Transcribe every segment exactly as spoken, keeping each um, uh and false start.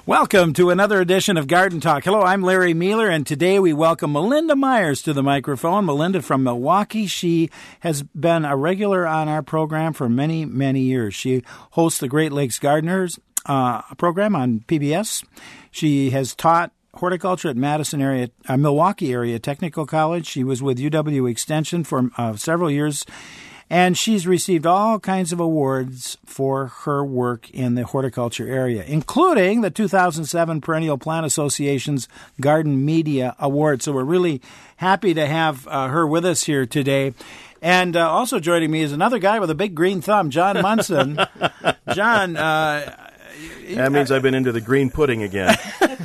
Welcome to another edition of Garden Talk. Hello, I'm Larry Mueller, and today we welcome Melinda Myers to the microphone. Melinda from Milwaukee. She has been a regular on our program for many, many years. She hosts the Great Lakes Gardeners uh, program on P B S. She has taught horticulture at Madison area, uh, Milwaukee area Technical College. She was with U W Extension for uh, several years. And she's received all kinds of awards for her work in the horticulture area, including the two thousand seven Perennial Plant Association's Garden Media Award. So we're really happy to have uh, her with us here today. And uh, also joining me is another guy with a big green thumb, John Munson. John. Uh, that means I've been into the green pudding again.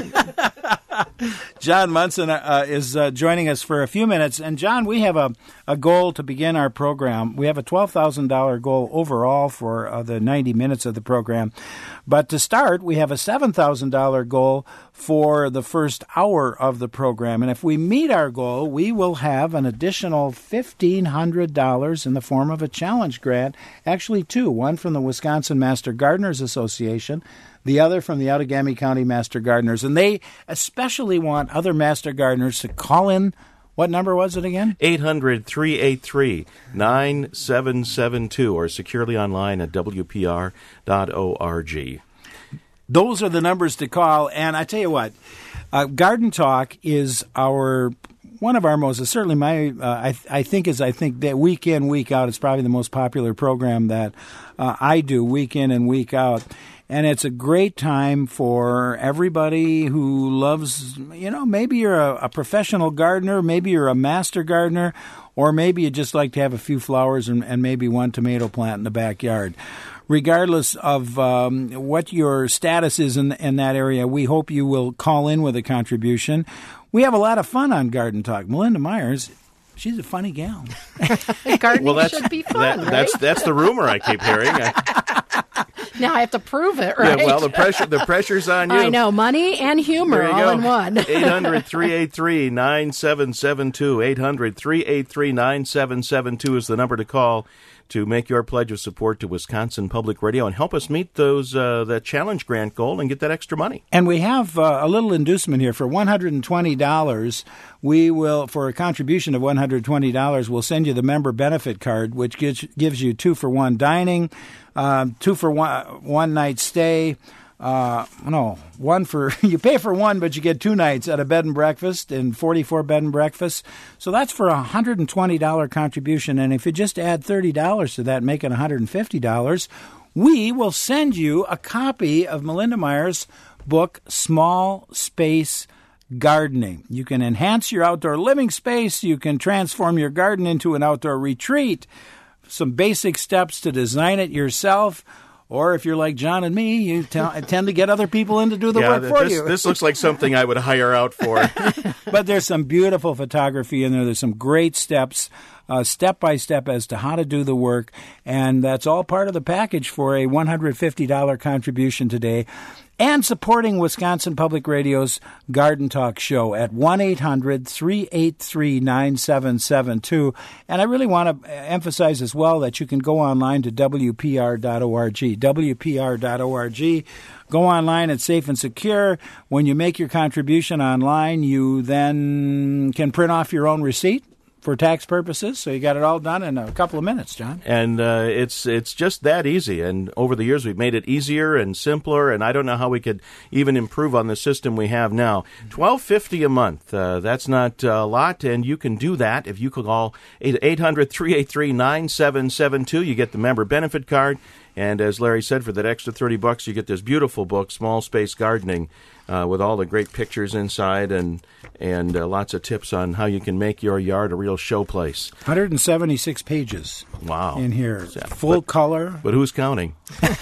John Munson uh, is uh, joining us for a few minutes. And, John, we have a, a goal to begin our program. We have a twelve thousand dollars goal overall for uh, the ninety minutes of the program. But to start, we have a seven thousand dollars goal for the first hour of the program. And if we meet our goal, we will have an additional fifteen hundred dollars in the form of a challenge grant. Actually, two. One from the Wisconsin Master Gardeners Association, the other from the Outagamie County Master Gardeners. And they especially want other Master Gardeners to call in. What number was it again? eight hundred, three eight three, nine seven seven two or securely online at w p r dot org. Those are the numbers to call. And I tell you what, uh, Garden Talk is our one of our most, certainly my, uh, I, I think is, I think that week in, week out, it's probably the most popular program that uh, I do week in and week out. And it's a great time for everybody who loves, you know, maybe you're a, a professional gardener, maybe you're a master gardener, or maybe you just like to have a few flowers and, and maybe one tomato plant in the backyard. Regardless of um, what your status is in, in that area, we hope you will call in with a contribution. We have a lot of fun on Garden Talk. Melinda Myers, she's a funny gal. Gardening well, that's, should be fun, that, right? That's, that's the rumor I keep hearing. I, Now I have to prove it, right? Yeah, well, the pressure the pressure's on you. I know. Money and humor all go. in one. eight hundred, three eight three, nine seven seven two. eight hundred, three eight three, nine seven seven two is the number to call to make your pledge of support to Wisconsin Public Radio and help us meet those uh, that challenge grant goal and get that extra money. And we have uh, a little inducement here for one hundred twenty dollars. We will, for a contribution of one hundred twenty dollars, we'll send you the member benefit card, which gives gives you two for one dining, uh, two for one one night stay. Uh, no, one for, you pay for one, but you get two nights at a bed and breakfast and forty-four bed and breakfasts. So that's for a one hundred twenty dollars contribution. And if you just add thirty dollars to that, make it one hundred fifty dollars, we will send you a copy of Melinda Myers' book, Small Space Gardening. You can enhance your outdoor living space. You can transform your garden into an outdoor retreat. Some basic steps to design it yourself. Or if you're like John and me, you t- tend to get other people in to do the yeah, work for this, you. This looks like something I would hire out for. But there's some beautiful photography in there. There's some great steps, uh, step-by-step as to how to do the work. And that's all part of the package for a one hundred fifty dollars contribution today. And supporting Wisconsin Public Radio's Garden Talk show at one eight hundred, three eight three, nine seven seven two. And I really want to emphasize as well that you can go online to w p r dot org, w p r dot org. Go online, it's safe and secure. When you make your contribution online, you then can print off your own receipt for tax purposes, so you got it all done in a couple of minutes, John. And uh, it's it's just that easy. And over the years, we've made it easier and simpler. And I don't know how we could even improve on the system we have now. twelve fifty a month. Uh, that's not a lot, and you can do that if you call eight hundred, three eight three, nine seven seven two. You get the member benefit card. And as Larry said, for that extra thirty bucks, you get this beautiful book, Small Space Gardening, uh, with all the great pictures inside and and uh, lots of tips on how you can make your yard a real showplace. one hundred seventy-six pages. Wow. In here. Yeah, Full but, color. But who's counting?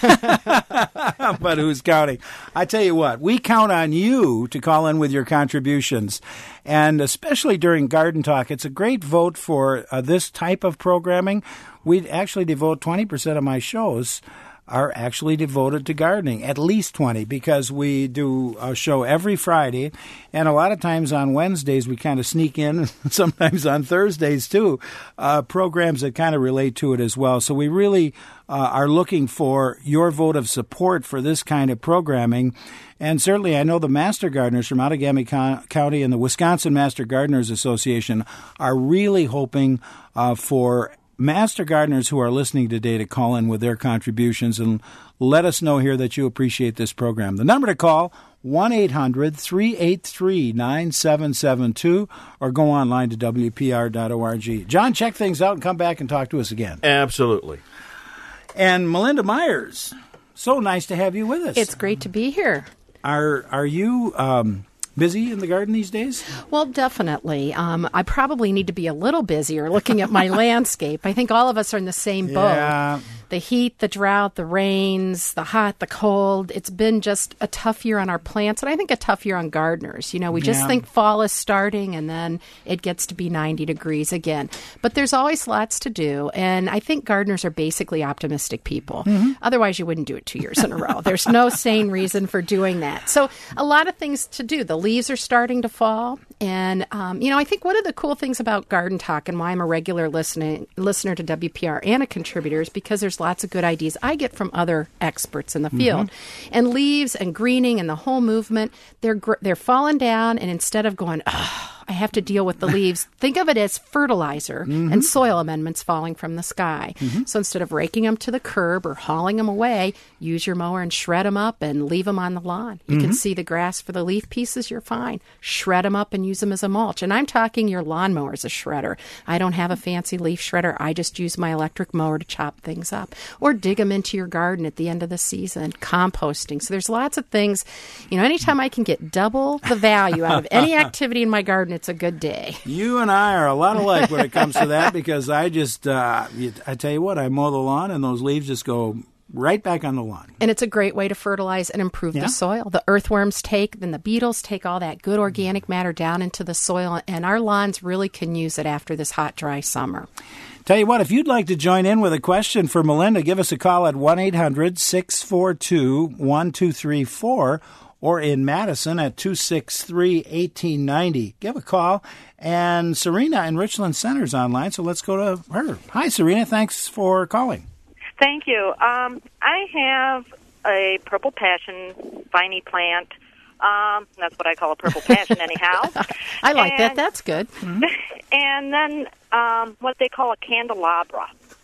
But who's counting? I tell you what, we count on you to call in with your contributions. And especially during Garden Talk, it's a great vote for uh, this type of programming. We actually devote twenty percent of my shows are actually devoted to gardening, at least twenty, because we do a show every Friday, and a lot of times on Wednesdays we kind of sneak in, sometimes on Thursdays too, uh, programs that kind of relate to it as well. So we really uh, are looking for your vote of support for this kind of programming. And certainly I know the Master Gardeners from Outagamie County and the Wisconsin Master Gardeners Association are really hoping uh, for Master Gardeners who are listening today to call in with their contributions and let us know here that you appreciate this program. The number to call, one eight hundred three eight three nine seven seven two, or go online to W P R dot org. John, check things out and come back and talk to us again. Absolutely. And Melinda Myers, so nice to have you with us. It's great to be here. Are, are you... Um, busy in the garden these days? Well, definitely. Um, I probably need to be a little busier looking at my landscape. I think all of us are in the same boat. Yeah. The heat, the drought, the rains, the hot, the cold. It's been just a tough year on our plants, and I think a tough year on gardeners. You know, we just Yeah. think fall is starting, and then it gets to be ninety degrees again. But there's always lots to do, and I think gardeners are basically optimistic people. Mm-hmm. Otherwise, you wouldn't do it two years in a row. There's no sane reason for doing that. So a lot of things to do. The leaves are starting to fall, and, um, you know, I think one of the cool things about Garden Talk and why I'm a regular listening, listener to W P R and a contributor is because there's lots of good ideas I get from other experts in the field. Mm-hmm. And leaves and greening and the whole movement, they're gr- they're falling down, and instead of going, oh, I have to deal with the leaves, think of it as fertilizer mm-hmm. and soil amendments falling from the sky. Mm-hmm. So instead of raking them to the curb or hauling them away, use your mower and shred them up and leave them on the lawn. You mm-hmm. can see the grass for the leaf pieces, you're fine. Shred them up and use them as a mulch. And I'm talking your lawnmower as a shredder. I don't have a fancy leaf shredder. I just use my electric mower to chop things up. Or dig them into your garden at the end of the season. Composting. So there's lots of things. You know, anytime I can get double the value out of any activity in my garden, it's a good day. You and I are a lot alike when it comes to that, because I just, uh, I tell you what, I mow the lawn and those leaves just go right back on the lawn. And it's a great way to fertilize and improve yeah. the soil. The earthworms take, then the beetles take all that good organic matter down into the soil, and our lawns really can use it after this hot, dry summer. Tell you what, if you'd like to join in with a question for Melinda, give us a call at one eight hundred six four two one two three four, or in Madison at two six three one eight nine zero. Give a call. And Serena in Richland Center's online, so let's go to her. Hi, Serena. Thanks for calling. Thank you. Um, I have a purple passion viney plant. Um, that's what I call a purple passion anyhow. I like and, that. That's good. Mm-hmm. And then um, what they call a candelabra.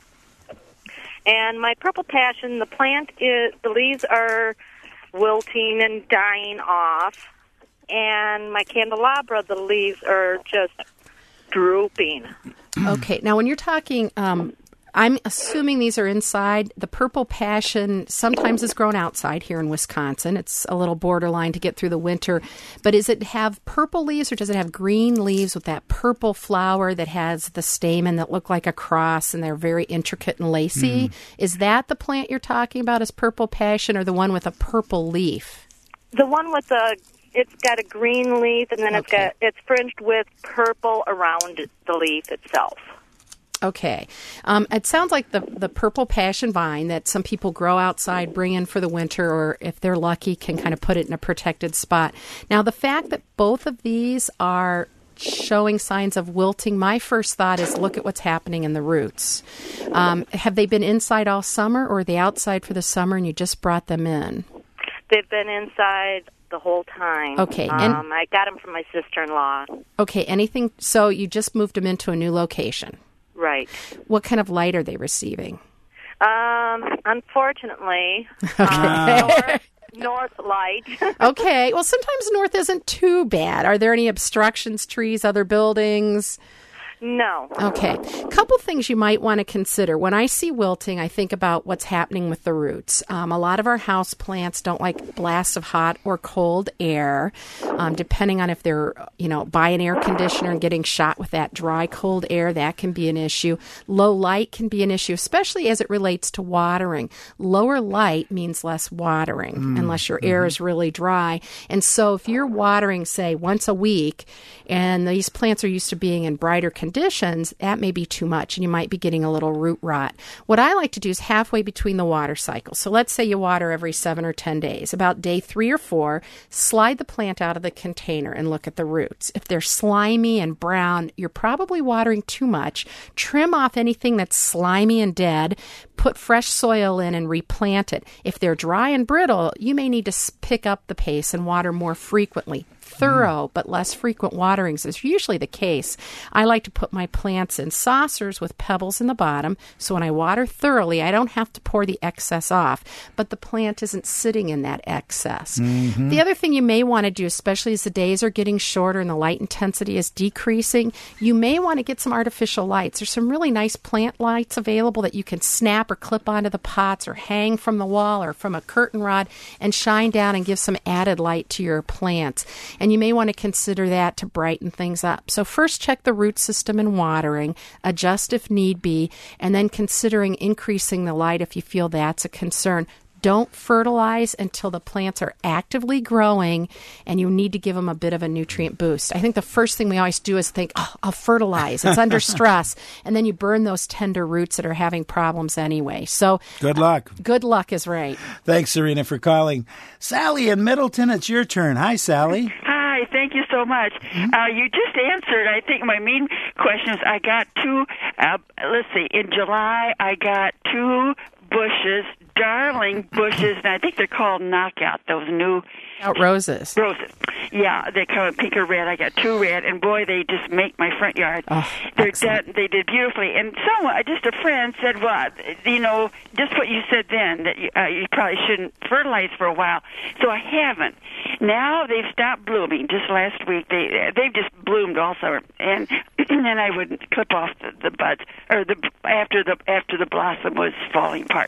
And my purple passion, the plant is, the leaves are wilting and dying off. And my candelabra, the leaves are just drooping. Okay. Now, when you're talking, um, I'm assuming these are inside. The purple passion sometimes is grown outside here in Wisconsin. It's a little borderline to get through the winter. But does it have purple leaves, or does it have green leaves with that purple flower that has the stamen that look like a cross and they're very intricate and lacy? Mm. Is that the plant you're talking about as purple passion, or the one with a purple leaf? The one with the, it's got a green leaf, and then okay. it's got it's fringed with purple around the leaf itself. Okay. Um, it sounds like the, the purple passion vine that some people grow outside, bring in for the winter, or if they're lucky, can kind of put it in a protected spot. Now, the fact that both of these are showing signs of wilting, my first thought is look at what's happening in the roots. Um, have they been inside all summer, or are they outside for the summer and you just brought them in? They've been inside the whole time. Okay. Um, and, I got them from my sister-in-law. Okay. Anything? So you just moved them into a new location. Right. What kind of light are they receiving? Um, unfortunately, okay. uh, north, north light. Okay. Well, sometimes north isn't too bad. Are there any obstructions, trees, other buildings? No. Okay. A couple things you might want to consider. When I see wilting, I think about what's happening with the roots. Um, a lot of our house plants don't like blasts of hot or cold air, um, depending on if they're, you know, by an air conditioner and getting shot with that dry, cold air. That can be an issue. Low light can be an issue, especially as it relates to watering. Lower light means less watering, mm. unless your mm-hmm. air is really dry. And so if you're watering, say, once a week, and these plants are used to being in brighter conditions, conditions, that may be too much and you might be getting a little root rot. What I like to do is halfway between the water cycles. So let's say you water every seven or ten days. About day three or four, slide the plant out of the container and look at the roots. If they're slimy and brown, you're probably watering too much. Trim off anything that's slimy and dead. Put fresh soil in and replant it. If they're dry and brittle, you may need to pick up the pace and water more frequently. Thorough but less frequent waterings is usually the case. I like to put my plants in saucers with pebbles in the bottom, so when I water thoroughly, I don't have to pour the excess off, but the plant isn't sitting in that excess. Mm-hmm. The other thing you may want to do, especially as the days are getting shorter and the light intensity is decreasing, you may want to get some artificial lights. There's some really nice plant lights available that you can snap or clip onto the pots or hang from the wall or from a curtain rod and shine down and give some added light to your plants. And you may want to consider that to brighten things up. So first check the root system and watering, adjust if need be, and then considering increasing the light if you feel that's a concern. Don't fertilize until the plants are actively growing and you need to give them a bit of a nutrient boost. I think the first thing we always do is think, oh, I'll fertilize. It's under stress. And then you burn those tender roots that are having problems anyway. So good luck. Uh, good luck is right. Thanks, Serena, for calling. Sally in Middleton, it's your turn. Hi, Sally. Hi, thank you so much. Mm-hmm. Uh, you just answered, I think, my main questions. I got two, uh, let's see, in July, I got two bushes, darling bushes, and I think they're called knockout, those new out roses. Roses. Yeah, they come in pink or red. I got two red, and boy, they just make my front yard. Oh, They're dead, they did beautifully. And someone, just a friend said, well, you know, just what you said then, that you, uh, you probably shouldn't fertilize for a while. So I haven't. Now they've stopped blooming. Just last week, they they've just bloomed all summer, and then I would clip off the, the buds or the after the after the blossom was falling apart.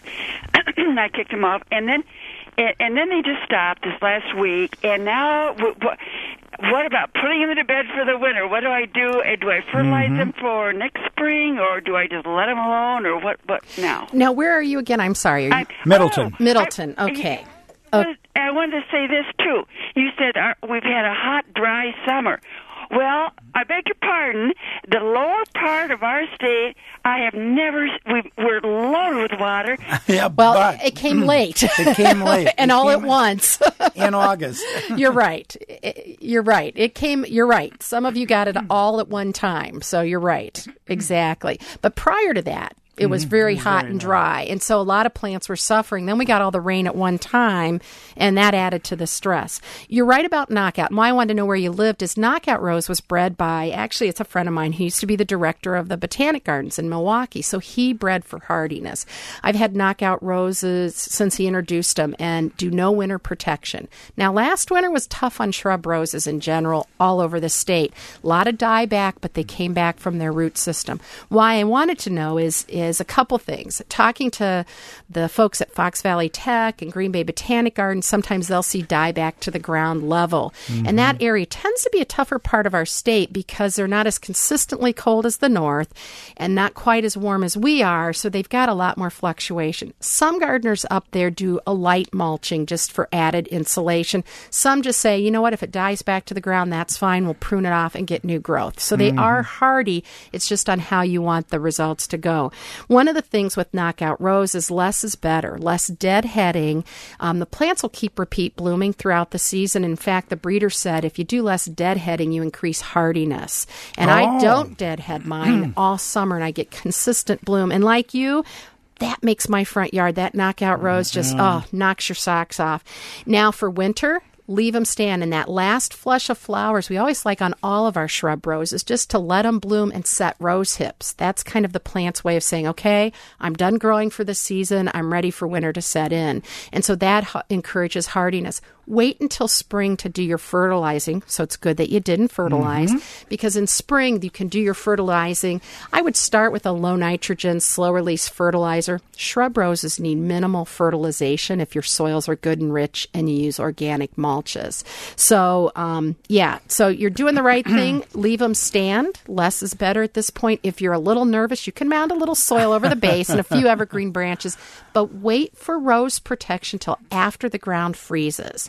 I kicked them off, and then. And then they just stopped this last week, and now what, what about putting them to bed for the winter? What do I do? Do I fertilize mm-hmm. them for next spring, or do I just let them alone, or what? What now? Now, where are you again? I'm sorry. I, Middleton. Oh, Middleton. I, okay. I, oh. I wanted to say this too. You said uh, we've had a hot, dry summer. Well, I beg your pardon, the lower part of our state, I have never, we, we're loaded with water. yeah, well, but, it came late. It came late. and it all came at once. in August. You're right. You're right. It came, you're right. Some of you got it all at one time. So you're right. Exactly. But prior to that, it was very it was hot very and dry. Nice. And so a lot of plants were suffering. Then we got all the rain at one time, and that added to the stress. You're right about knockout. And why I wanted to know where you lived is knockout rose was bred by, actually, it's a friend of mine who used to be the director of the Botanic Gardens in Milwaukee. So he bred for hardiness. I've had knockout roses since he introduced them and do no winter protection. Now, last winter was tough on shrub roses in general all over the state. A lot of dieback, but they came back from their root system. Why I wanted to know is, is is a couple things. Talking to the folks at Fox Valley Tech and Green Bay Botanic Gardens, sometimes they'll see dieback to the ground level. Mm-hmm. And that area tends to be a tougher part of our state because they're not as consistently cold as the north and not quite as warm as we are, so they've got a lot more fluctuation. Some gardeners up there do a light mulching just for added insulation. Some just say, you know what, if it dies back to the ground, that's fine. We'll prune it off and get new growth. So they mm-hmm. are hardy. It's just on how you want the results to go. One of the things with knockout rose is less is better, less deadheading. Um, the plants will keep repeat blooming throughout the season. In fact, the breeder said if you do less deadheading, you increase hardiness. And oh. I don't deadhead mine all summer, and I get consistent bloom. And like you, that makes my front yard, that knockout rose just, oh, knocks your socks off. Now for winter, leave them stand. And that last flush of flowers, we always like on all of our shrub roses, just to let them bloom and set rose hips. That's kind of the plant's way of saying, okay, I'm done growing for the season. I'm ready for winter to set in. And so that h- encourages hardiness. Wait until spring to do your fertilizing. So it's good that you didn't fertilize mm-hmm. because in spring you can do your fertilizing. I would start with a low nitrogen, slow release fertilizer. Shrub roses need minimal fertilization if your soils are good and rich and you use organic mulches. So um, yeah, so you're doing the right thing. Leave them stand. Less is better at this point. If you're a little nervous, you can mound a little soil over the base and a few evergreen branches, but wait for rose protection till after the ground freezes.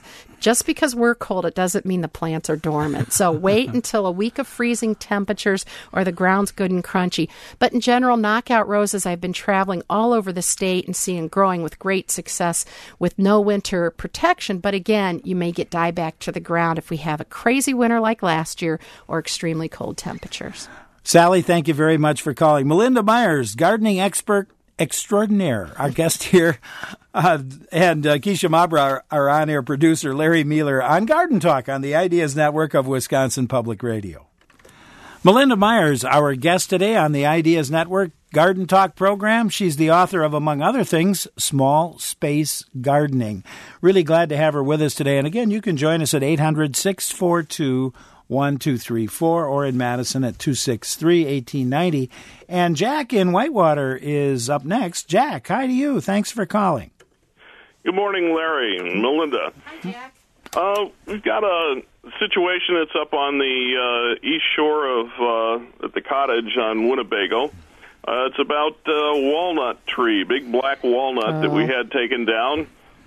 Just because we're cold, it doesn't mean the plants are dormant. So wait until a week of freezing temperatures or the ground's good and crunchy. But in general, knockout roses, I've been traveling all over the state and seeing growing with great success with no winter protection. But again, you may get dieback to the ground if we have a crazy winter like last year or extremely cold temperatures. Sally, thank you very much for calling. Melinda Myers, gardening expert extraordinaire, our guest here, uh, and uh, Keisha Mabra, our, our on-air producer, Larry Mueller, on Garden Talk on the Ideas Network of Wisconsin Public Radio. Melinda Myers, our guest today on the Ideas Network Garden Talk program. She's the author of, among other things, Small Space Gardening. Really glad to have her with us today. And again, you can join us at eight hundred, six four two, one two three four or in Madison at two six three, one eight nine zero. And Jack in Whitewater is up next. Jack, hi to you. Thanks for calling. Good morning, Larry and Melinda. Hi, Jack. Uh, we've got a situation that's up on the uh, east shore of uh, at the cottage on Winnebago. Uh, it's about a walnut tree, big black walnut oh. that we had taken down.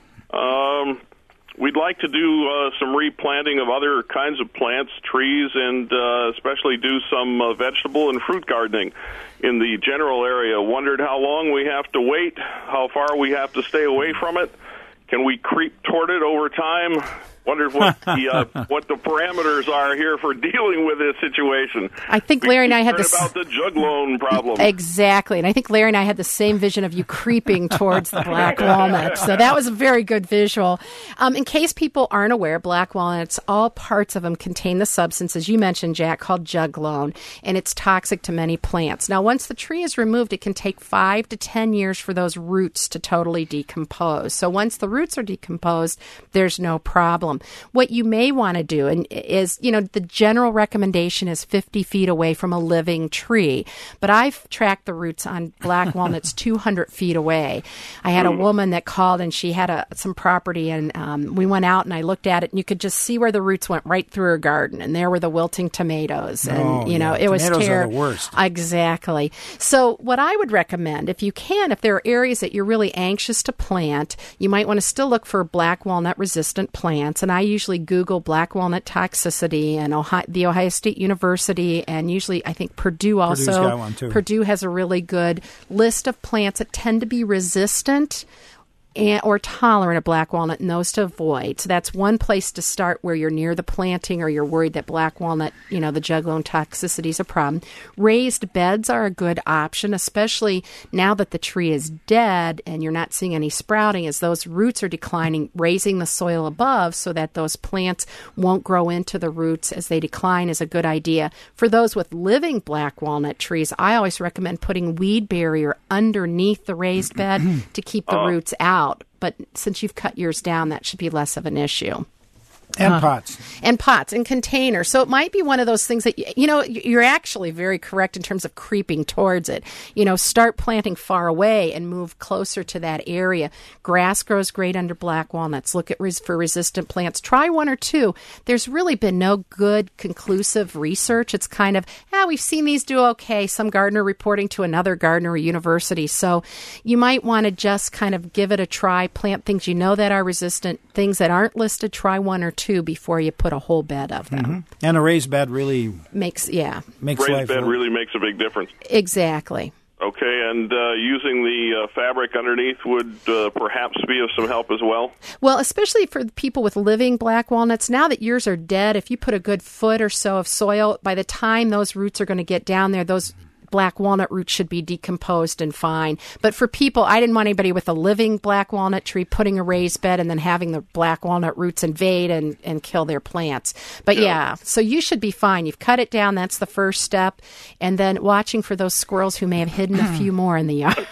Um, we'd like to do uh, some replanting of other kinds of plants, trees, and uh, especially do some uh, vegetable and fruit gardening in the general area. Wondered how long we have to wait, how far we have to stay away from it. Can we creep toward it over time? Wondered what the uh, what the parameters are here for dealing with this situation. I think Larry and I had this about the jug loan problem. Exactly, and I think Larry and I had the same vision of you creeping towards the black walnut. So that was a very good visual. Um, in case people aren't aware, black walnuts, all parts of them contain the substance, as you mentioned, Jack, called jug loan, and it's toxic to many plants. Now, once the tree is removed, it can take five to ten years for those roots to totally decompose. So once the roots are decomposed, there's no problem. What you may want to do and is, you know, the general recommendation is fifty feet away from a living tree. But I've tracked the roots on black walnuts two hundred feet away. I had a woman that called and she had a, some property and um, we went out and I looked at it and you could just see where the roots went right through her garden. And there were the wilting tomatoes. And, oh, you know, yeah. it was Tomatoes ter- are the worst. Exactly. So what I would recommend, if you can, if there are areas that you're really anxious to plant, you might want to still look for black walnut resistant plants. And I usually Google black walnut toxicity and Ohio, the Ohio State University, and usually I think Purdue also. Purdue's got one too. Purdue has a really good list of plants that tend to be resistant and, or tolerant of black walnut, and those to avoid. So that's one place to start where you're near the planting or you're worried that black walnut, you know, the jug loan toxicity is a problem. Raised beds are a good option, especially now that the tree is dead and you're not seeing any sprouting as those roots are declining, raising the soil above so that those plants won't grow into the roots as they decline is a good idea. For those with living black walnut trees, I always recommend putting weed barrier underneath the raised bed to keep the oh. roots out. But since you've cut yours down, that should be less of an issue. And uh, pots. And pots and containers. So it might be one of those things that, you know, you're actually very correct in terms of creeping towards it. You know, start planting far away and move closer to that area. Grass grows great under black walnuts. Look at res- for resistant plants. Try one or two. There's really been no good conclusive research. It's kind of, ah, we've seen these do okay. Some gardener reporting to another gardener or university. So you might want to just kind of give it a try. Plant things you know that are resistant. Things that aren't listed, try one or two. Two before you put a whole bed of them. Mm-hmm. And a raised bed really makes yeah makes raised life bed work. really makes a big difference. Exactly. Okay, and uh, using the uh, fabric underneath would uh, perhaps be of some help as well? Well, especially for people with living black walnuts, now that yours are dead, if you put a good foot or so of soil, by the time those roots are going to get down there, those black walnut roots should be decomposed and fine. But for people, I didn't want anybody with a living black walnut tree putting a raised bed and then having the black walnut roots invade and, and kill their plants. But yeah. yeah, so you should be fine. You've cut it down. That's the first step. And then watching for those squirrels who may have hidden a few more in the yard.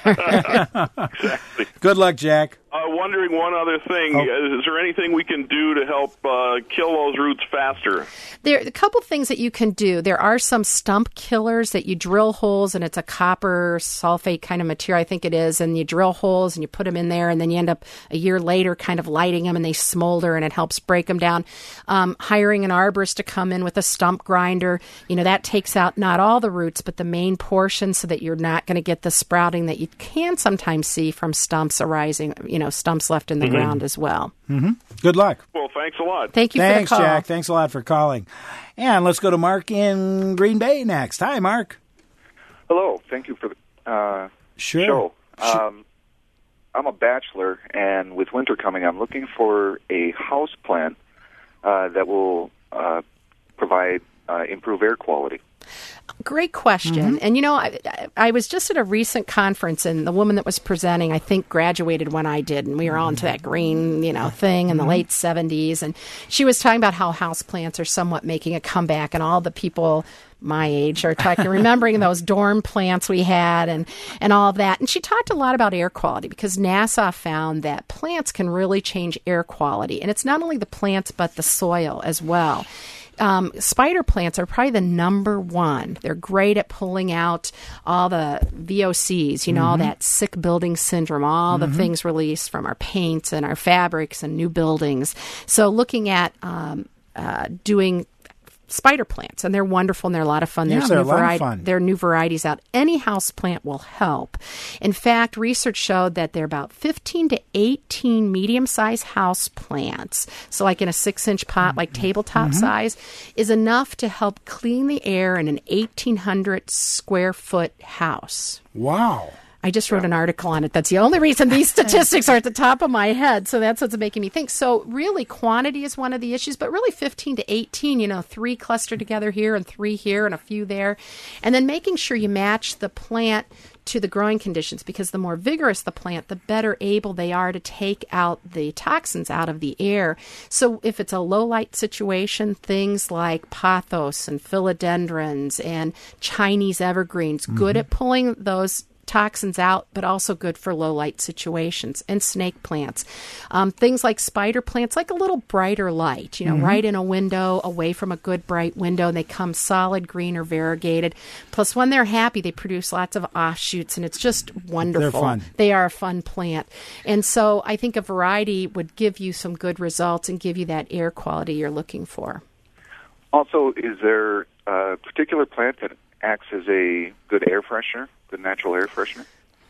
Exactly. Good luck, Jack. Uh, wondering one other thing. Oh. Is there anything we can do to help uh, kill those roots faster? There are a couple things that you can do. There are some stump killers that you drill holes, and it's a copper sulfate kind of material, I think it is, and you drill holes and you put them in there, and then you end up a year later kind of lighting them, and they smolder, and it helps break them down. Um, hiring an arborist to come in with a stump grinder, you know, that takes out not all the roots, but the main portion so that you're not going to get the sprouting that you can sometimes see from stumps arising, you you know, stumps left in the Mm-hmm. ground as well. Mm-hmm. Good luck. Well, thanks a lot. Thank you Thanks, for the call. Jack. Thanks a lot for calling. And let's go to Mark in Green Bay next. Hi, Mark. Hello. Thank you for the uh, Sure. show. Sure. Um, I'm a bachelor, and with winter coming, I'm looking for a house plant uh, that will uh, provide uh, improve air quality. Great question. Mm-hmm. And, you know, I, I was just at a recent conference, and the woman that was presenting, I think, graduated when I did, and we were all into that green, you know, thing in the late seventies. And she was talking about how houseplants are somewhat making a comeback, and all the people my age are talking, remembering those dorm plants we had and, and all of that. And she talked a lot about air quality because NASA found that plants can really change air quality. And it's not only the plants, but the soil as well. Um, spider plants are probably the number one. They're great at pulling out all the V O Cs, you know, all that sick building syndrome, all the things released from our paints and our fabrics and new buildings. So looking at um, uh, doing spider plants, and they're wonderful and they're a lot of fun. Yeah, There's they're new a lot of variety, fun. There are new varieties out. Any house plant will help. In fact, research showed that there are about fifteen to eighteen medium-sized house plants, so like in a six-inch pot, like tabletop Mm-hmm. size, is enough to help clean the air in an eighteen hundred square foot house. Wow. I just wrote an article on it. That's the only reason these statistics are at the top of my head. So that's what's making me think. So really, quantity is one of the issues, but really fifteen to eighteen, you know, three clustered together here and three here and a few there. And then making sure you match the plant to the growing conditions, because the more vigorous the plant, the better able they are to take out the toxins out of the air. So if it's a low light situation, things like pothos and philodendrons and Chinese evergreens, good at pulling those toxins out, but also good for low light situations, and snake plants. Um, things like spider plants, like a little brighter light, you know, right in a window, away from a good bright window, and they come solid green or variegated. Plus, when they're happy, they produce lots of offshoots, and it's just wonderful. They're fun. They are a fun plant. And so I think a variety would give you some good results and give you that air quality you're looking for. Also, is there a particular plant that acts as a good air freshener, good natural air freshener?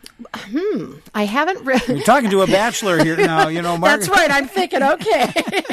Hmm. I haven't really... You're talking to a bachelor here now, you know, Mark. That's right. I'm thinking, okay.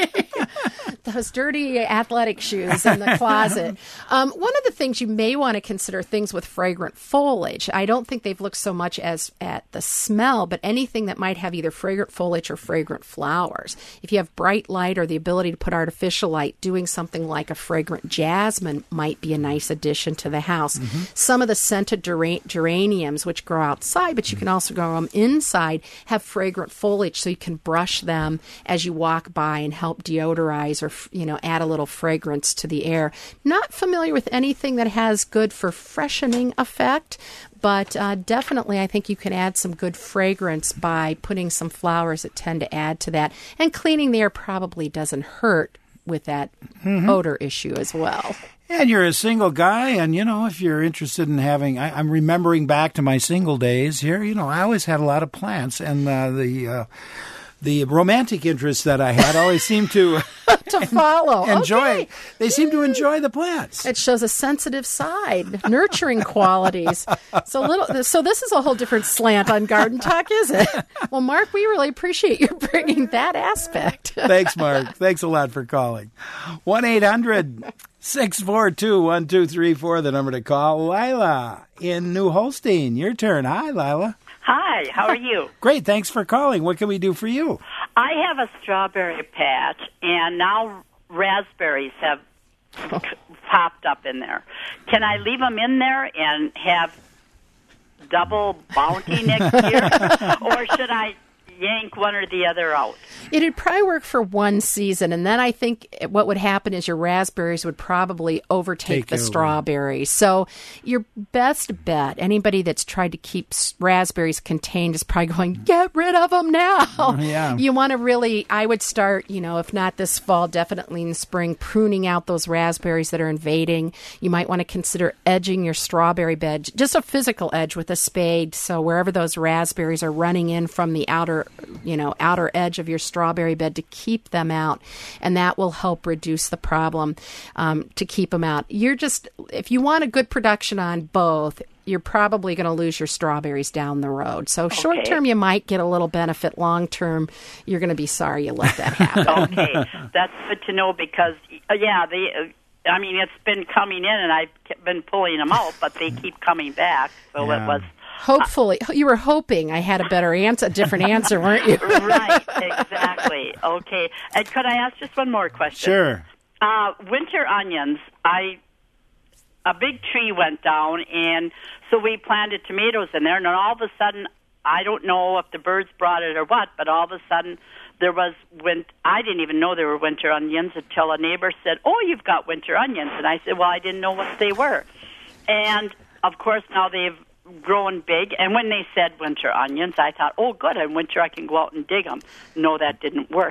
Those dirty athletic shoes in the closet. Um, one of the things you may want to consider, things with fragrant foliage. I don't think they've looked so much as at the smell, but anything that might have either fragrant foliage or fragrant flowers. If you have bright light or the ability to put artificial light, doing something like a fragrant jasmine might be a nice addition to the house. Mm-hmm. Some of the scented gera- geraniums, which grow outside, but you can also grow them inside, have fragrant foliage, so you can brush them as you walk by and help deodorize or, you know, add a little fragrance to the air. Not familiar with anything that has good for freshening effect, but uh, definitely I think you can add some good fragrance by putting some flowers that tend to add to that. And cleaning the air probably doesn't hurt with that mm-hmm. odor issue as well. And you're a single guy, and, you know, if you're interested in having, I, I'm remembering back to my single days here, you know, I always had a lot of plants, and uh, the uh, the romantic interests that I had always seemed to to follow. enjoy. Okay. They seem to enjoy the plants. It shows a sensitive side, nurturing qualities. So little. So this is a whole different slant on Garden Talk, is it? Well, Mark, we really appreciate you bringing that aspect. Thanks, Mark. Thanks a lot for calling. one eight hundred six four two one two three four, the number to call. Lila in New Holstein, your turn. Hi, Lila. Hi, how are you? Great, thanks for calling. What can we do for you? I have a strawberry patch, and now raspberries have popped up in there. Can I leave them in there and have double bounty next year, or should I yank one or the other out? It'd probably work for one season, and then I think what would happen is your raspberries would probably overtake Take the over. strawberries. So your best bet, anybody that's tried to keep s- raspberries contained is probably going, get rid of them now. Yeah. You want to really, I would start, you know, if not this fall, definitely in the spring, pruning out those raspberries that are invading. You might want to consider edging your strawberry bed, just a physical edge with a spade, so wherever those raspberries are running in from the outer, you know, outer edge of your strawberry bed, to keep them out, and that will help reduce the problem um, to keep them out. You're just, if you want a good production on both, you're probably going to lose your strawberries down the road. So Okay. short term, you might get a little benefit. Long term, you're going to be sorry you let that happen. Okay, that's good to know because, uh, yeah, they. Uh, I mean, it's been coming in, and I've been pulling them out, but they keep coming back. So Yeah. it was Hopefully, you were hoping I had a better answer, a different answer, weren't you? right, exactly. Okay, and could I ask just one more question? Sure. Uh, winter onions. I a big tree went down, and so we planted tomatoes in there, and then all of a sudden, I don't know if the birds brought it or what, but all of a sudden there was win- I didn't even know there were winter onions until a neighbor said, "Oh, you've got winter onions," and I said, "Well, I didn't know what they were," and of course now they've grown big. And when they said winter onions, I thought, "Oh, good! In winter I can go out and dig them." No, that didn't work,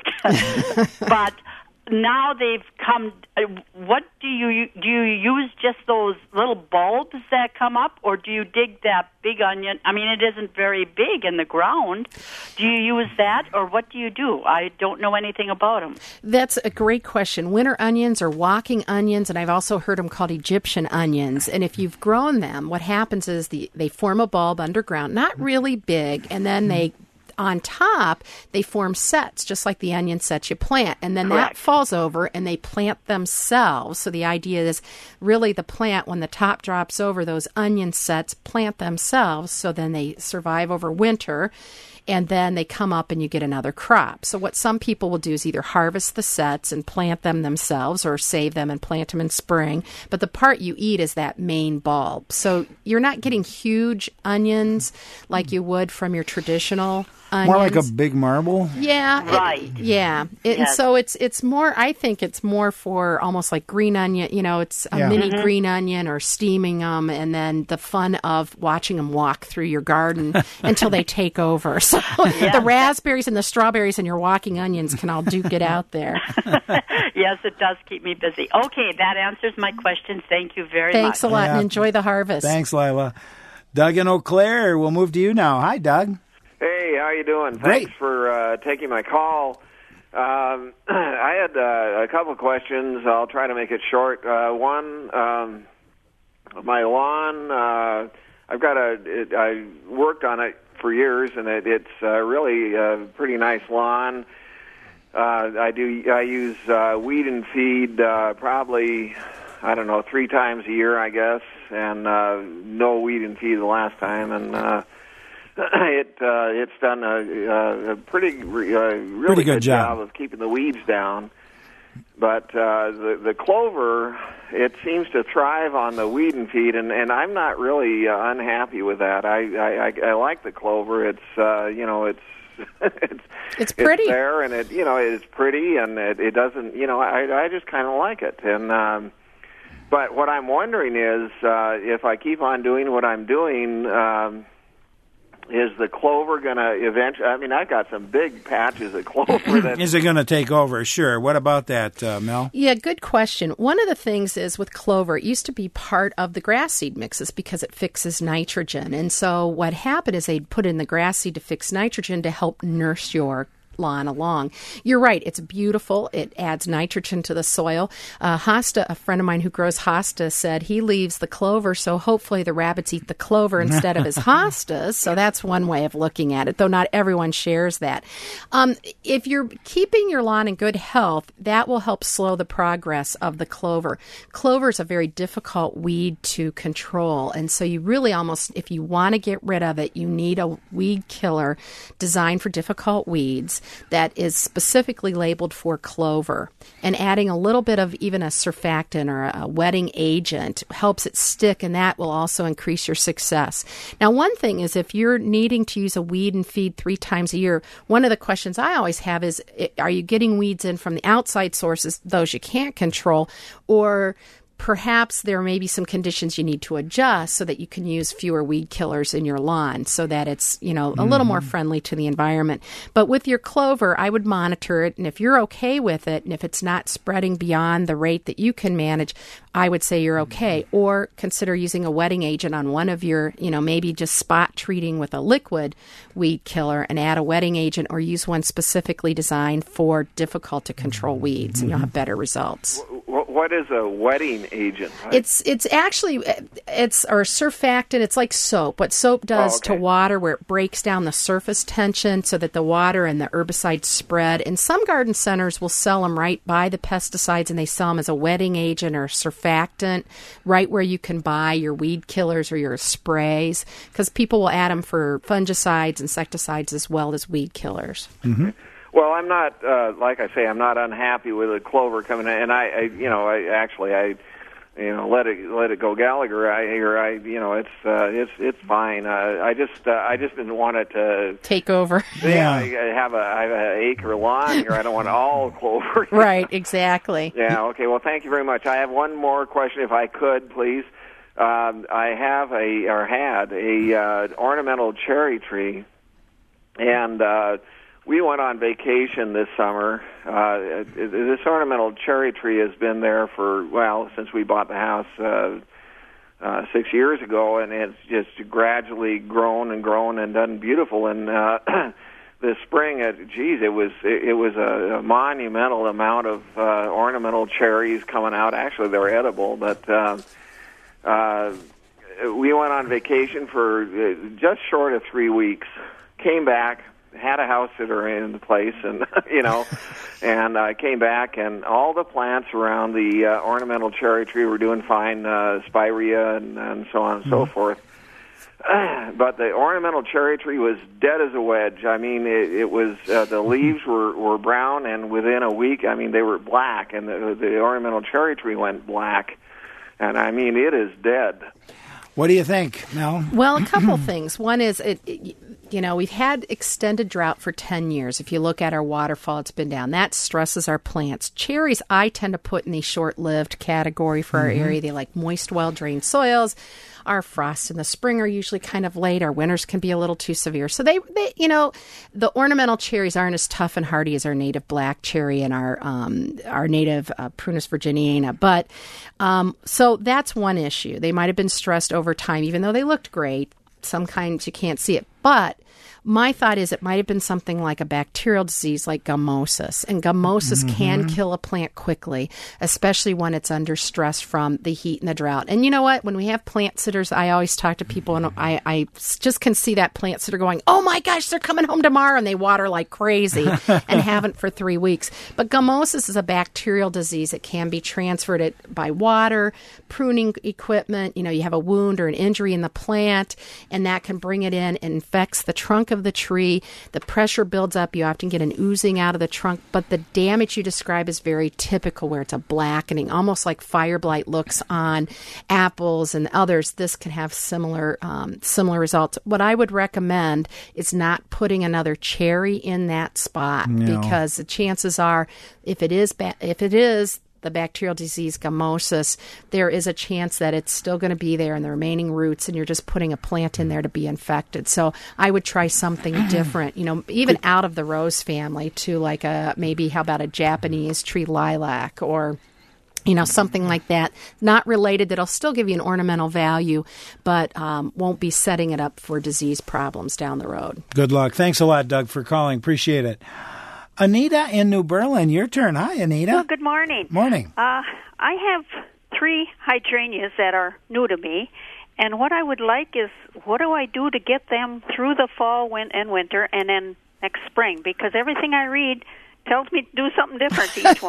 but. Now they've come. Uh, what do you do? You use just those little bulbs that come up, or do you dig that big onion? I mean, it isn't very big in the ground. Do you use that, or what do you do? I don't know anything about them. That's a great question. Winter onions are walking onions, and I've also heard them called Egyptian onions. And if you've grown them, what happens is the, they form a bulb underground, not really big, and then they on top, they form sets, just like the onion sets you plant. And then Correct. that falls over and they plant themselves. So the idea is really the plant, when the top drops over, those onion sets plant themselves. So then they survive over winter. And then they come up and you get another crop. So what some people will do is either harvest the sets and plant them themselves or save them and plant them in spring. But the part you eat is that main bulb. So you're not getting huge onions like you would from your traditional onions. More like a big marble? Yeah. it- Right. yeah. It, Yes. So it's it's more, I think it's more for almost like green onion, you know, it's a Yeah. mini green onion or steaming them, and then the fun of watching them walk through your garden until they take over. So the raspberries and the strawberries and your walking onions can all duke it out there. Yes, it does keep me busy. Okay, that answers my question. Thank you very Thanks much. a lot Yeah. and enjoy the harvest. Thanks, Lila. Doug in Eau Claire, we'll move to you now. Hi, Doug. Hey, how you doing? Great. Thanks for uh, taking my call. Um, I had uh, a couple of questions. I'll try to make it short. Uh, one, um, my lawn. Uh, I've got a. It, I worked on it for years, and it, it's uh, really a pretty nice lawn. Uh, I do. I use uh, weed and feed uh, probably, I don't know, three times a year, I guess, and uh, no weed and feed the last time, and uh, it uh, it's done a, a pretty, uh, really Pretty good job. of keeping the weeds down. But uh, the the clover, it seems to thrive on the weed and feed, and, and I'm not really uh, unhappy with that. I, I, I, I like the clover. It's uh, you know it's it's It's pretty. It's there, and it you know it's pretty, and it, it doesn't you know I I just kind of like it. And um, but what I'm wondering is uh, if I keep on doing what I'm doing. Um, Is the clover going to eventually? I mean, I've got some big patches of clover. That Is it going to take over? Sure. What about that, uh, Mel? Yeah, good question. One of the things is with clover, it used to be part of the grass seed mixes because it fixes nitrogen. And so what happened is they'd put in the grass seed to fix nitrogen to help nurse your lawn along. You're right. It's beautiful. It adds nitrogen to the soil. Uh, hosta, a friend of mine who grows hosta, said he leaves the clover, so hopefully the rabbits eat the clover instead of his hostas. So that's one way of looking at it, though not everyone shares that. Um, if you're keeping your lawn in good health, that will help slow the progress of the clover. Clover is a very difficult weed to control, and so you really almost, if you want to get rid of it, you need a weed killer designed for difficult weeds that is specifically labeled for clover. And adding a little bit of even a surfactant or a wetting agent helps it stick, and that will also increase your success. Now, one thing is if you're needing to use a weed and feed three times a year, one of the questions I always have is, are you getting weeds in from the outside sources, those you can't control, or perhaps there may be some conditions you need to adjust so that you can use fewer weed killers in your lawn so that it's, you know, a mm-hmm. little more friendly to the environment. But with your clover, I would monitor it, and if you're okay with it, and if it's not spreading beyond the rate that you can manage, I would say you're okay. Or consider using a wetting agent on one of your, you know, maybe just spot treating with a liquid weed killer and add a wetting agent, or use one specifically designed for difficult to control weeds, and you'll have better results. What, what is a wetting agent? It's it's actually it's or surfactant. It's like soap. What soap does Oh, okay. to water, where it breaks down the surface tension so that the water and the herbicides spread. And some garden centers will sell them right by the pesticides, and they sell them as a wetting agent or surfactant, right where you can buy your weed killers or your sprays, because people will add them for fungicides, insecticides, as well as weed killers. Mm-hmm. Well, I'm not, uh, like I say, I'm not unhappy with the clover coming in, and I, I you know, I actually, I, you know, let it let it go Gallagher. I hear, I, you know, it's uh, it's it's fine. Uh, I just uh, I just didn't want it to take over. Yeah, I, I have a I have an acre lawn here. I don't want all clover. Right, exactly. Yeah. Okay. Well, thank you very much. I have one more question, if I could, please. Um, I have a or had a uh, ornamental cherry tree, and uh, we went on vacation this summer. Uh, this ornamental cherry tree has been there for, well, since we bought the house uh, uh, six years ago, and it's just gradually grown and grown and done beautiful. And uh, this spring, uh, geez, it was it, it was a, a monumental amount of uh, ornamental cherries coming out. Actually, they're edible, but uh, uh, we went on vacation for uh, just short of three weeks. Came back. Had a house sitter in the place, and you know, and I uh, came back, and all the plants around the uh, ornamental cherry tree were doing fine, uh, spirea and, and so on and mm-hmm. so forth. But the ornamental cherry tree was dead as a wedge. I mean, it, it was uh, the leaves were, were brown, and within a week, I mean, they were black, and the, the ornamental cherry tree went black, and I mean, it is dead. What do you think, Mel? Well, a couple things. One is, it, it, you know, we've had extended drought for ten years. If you look at our waterfall, it's been down. That stresses our plants. Cherries, I tend to put in the short-lived category for our mm-hmm. area. They like moist, well-drained soils. Our frosts in the spring are usually kind of late. Our winters can be a little too severe. So they, they you know, the ornamental cherries aren't as tough and hardy as our native black cherry and our um, our native uh, Prunus virginiana. But um, so that's one issue. They might have been stressed over time, even though they looked great. Some kinds you can't see it, but my thought is it might have been something like a bacterial disease like gummosis. And gummosis mm-hmm. can kill a plant quickly, especially when it's under stress from the heat and the drought. And you know what? When we have plant sitters, I always talk to people, and I, I just can see that plant sitter going, oh my gosh, they're coming home tomorrow, and they water like crazy and haven't for three weeks. But gummosis is a bacterial disease. It can be transferred it by water, pruning equipment. You know, you have a wound or an injury in the plant, and that can bring it in and infects the trunk of the tree. The pressure builds up. You often get an oozing out of the trunk, but the damage you describe is very typical, where it's a blackening, almost like fire blight looks on apples and others. This can have similar um, similar results. What I would recommend is not putting another cherry in that spot no. because the chances are, if it is ba- if it is the bacterial disease gummosis, there is a chance that it's still going to be there in the remaining roots, and you're just putting a plant in there to be infected. So I would try something different, you know, even out of the rose family, to like a, maybe how about a Japanese tree lilac, or you know, something like that, not related, that'll still give you an ornamental value, but um, won't be setting it up for disease problems down the road. Good luck. Thanks a lot, Doug, for calling. Appreciate it. Anita in New Berlin, your turn. Hi, Anita. Well, good morning. Morning. Uh, I have three hydrangeas that are new to me, and what I would like is, what do I do to get them through the fall win- and winter and then next spring? Because everything I read tells me to do something different to each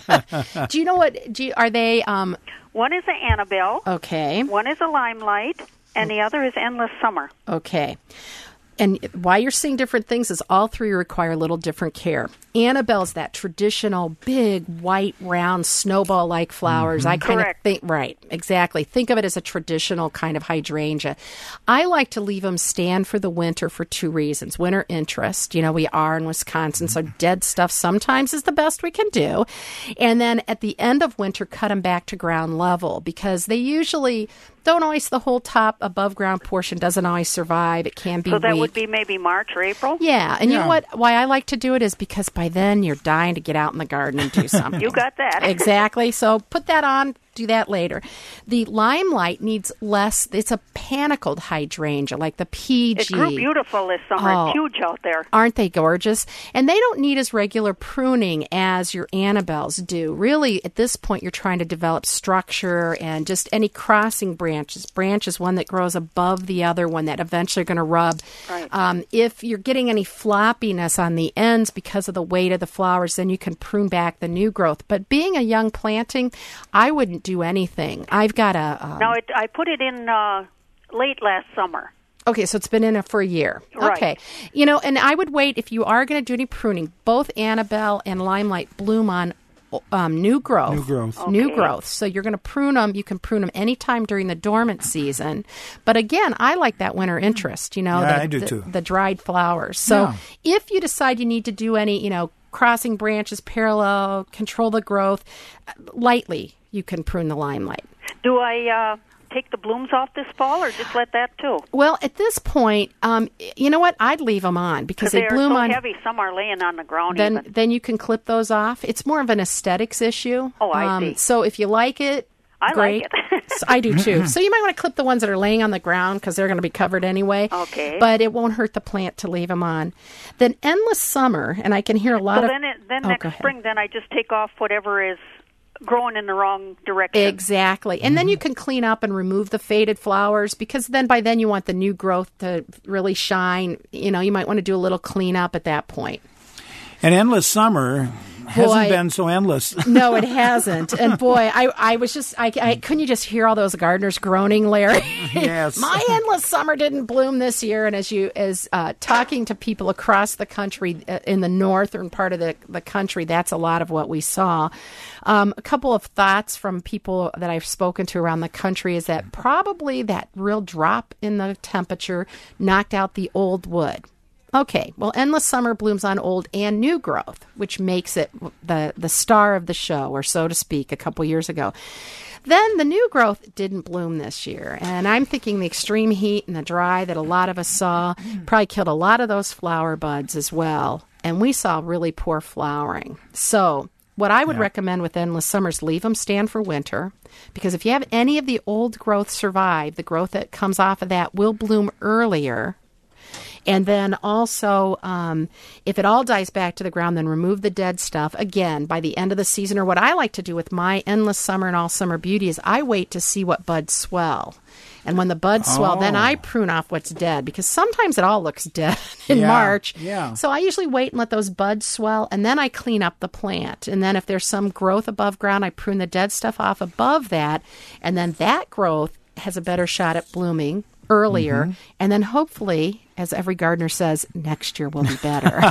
one. Do you know what, do you, are they? Um... One is an Annabelle. Okay. One is a Limelight, and the other is Endless Summer. Okay. And why you're seeing different things is all three require a little different care. Annabelle's that traditional big white round snowball-like flowers. Mm-hmm. I kind Correct. of think right, exactly. Think of it as a traditional kind of hydrangea. I like to leave them stand for the winter for two reasons. Winter interest, you know, we are in Wisconsin, so dead stuff sometimes is the best we can do. And then at the end of winter, cut them back to ground level, because they usually don't always, the whole top above ground portion doesn't always survive. It can be So that weak. would be maybe March or April? Yeah, and yeah. you know what? Why I like to do it is because by then you're dying to get out in the garden and do something. You got that. Exactly. So put that on do that later. The Limelight needs less. It's a panicled hydrangea, like the P G. It grew beautiful this summer. Oh. It's huge out there. Aren't they gorgeous? And they don't need as regular pruning as your Annabelles do. Really, at this point, you're trying to develop structure and just any crossing branches. Branches, one that grows above the other one that eventually are going to rub. Right. Um, if you're getting any floppiness on the ends because of the weight of the flowers, then you can prune back the new growth. But being a young planting, I wouldn't do anything. I've got a... Um, now, it, I put it in uh, late last summer. Okay, so it's been in it for a year. Right. Okay. You know, and I would wait, if you are going to do any pruning, both Annabelle and Limelight bloom on um, new growth. New growth. Okay. New growth. So you're going to prune them. You can prune them anytime during the dormant season. But again, I like that winter interest, you know, Yeah, the, I do the, too. the dried flowers. So Yeah. if you decide you need to do any, you know, crossing branches, parallel, control the growth, lightly, you can prune the Limelight. Do I uh, take the blooms off this fall, or just let that too? Well, at this point, um, you know what? I'd leave them on because they they are bloom so on. heavy. Some are laying on the ground. Then, even. then you can clip those off. It's more of an aesthetics issue. Oh, I um, see. So if you like it, I great. like it. So I do too. So you might want to clip the ones that are laying on the ground because they're going to be covered anyway. Okay. But it won't hurt the plant to leave them on. Then endless summer, and I can hear a lot so of. then, it, then Oh, go next ahead. spring, then I just take off whatever is growing in the wrong direction. Exactly. And then you can clean up and remove the faded flowers because then by then you want the new growth to really shine. You know, you might want to do a little cleanup at that point. And endless summer hasn't Boy. been so endless. No, it hasn't. And boy, I, I was just, I, I couldn't you just hear all those gardeners groaning, Larry? Yes. My endless summer didn't bloom this year. And as you, as uh, talking to people across the country, uh, in the northern part of the, the country, that's a lot of what we saw. Um, a couple of thoughts from people that I've spoken to around the country is that probably that real drop in the temperature knocked out the old wood. Okay, well, endless summer blooms on old and new growth, which makes it the, the star of the show, or so to speak, a couple years ago. Then the new growth didn't bloom this year, and I'm thinking the extreme heat and the dry that a lot of us saw probably killed a lot of those flower buds as well, and we saw really poor flowering. So what I would Yeah. recommend with endless summers, leave them stand for winter, because if you have any of the old growth survive, the growth that comes off of that will bloom earlier. And then also, um, if it all dies back to the ground, then remove the dead stuff. Again, by the end of the season, or what I like to do with my endless summer and all summer beauty is I wait to see what buds swell. And when the buds swell, then Oh. I prune off what's dead, because sometimes it all looks dead in Yeah, March. yeah. So I usually wait and let those buds swell, and then I clean up the plant. And then if there's some growth above ground, I prune the dead stuff off above that, and then that growth has a better shot at blooming earlier. Mm-hmm. And then hopefully, as every gardener says, next year will be better.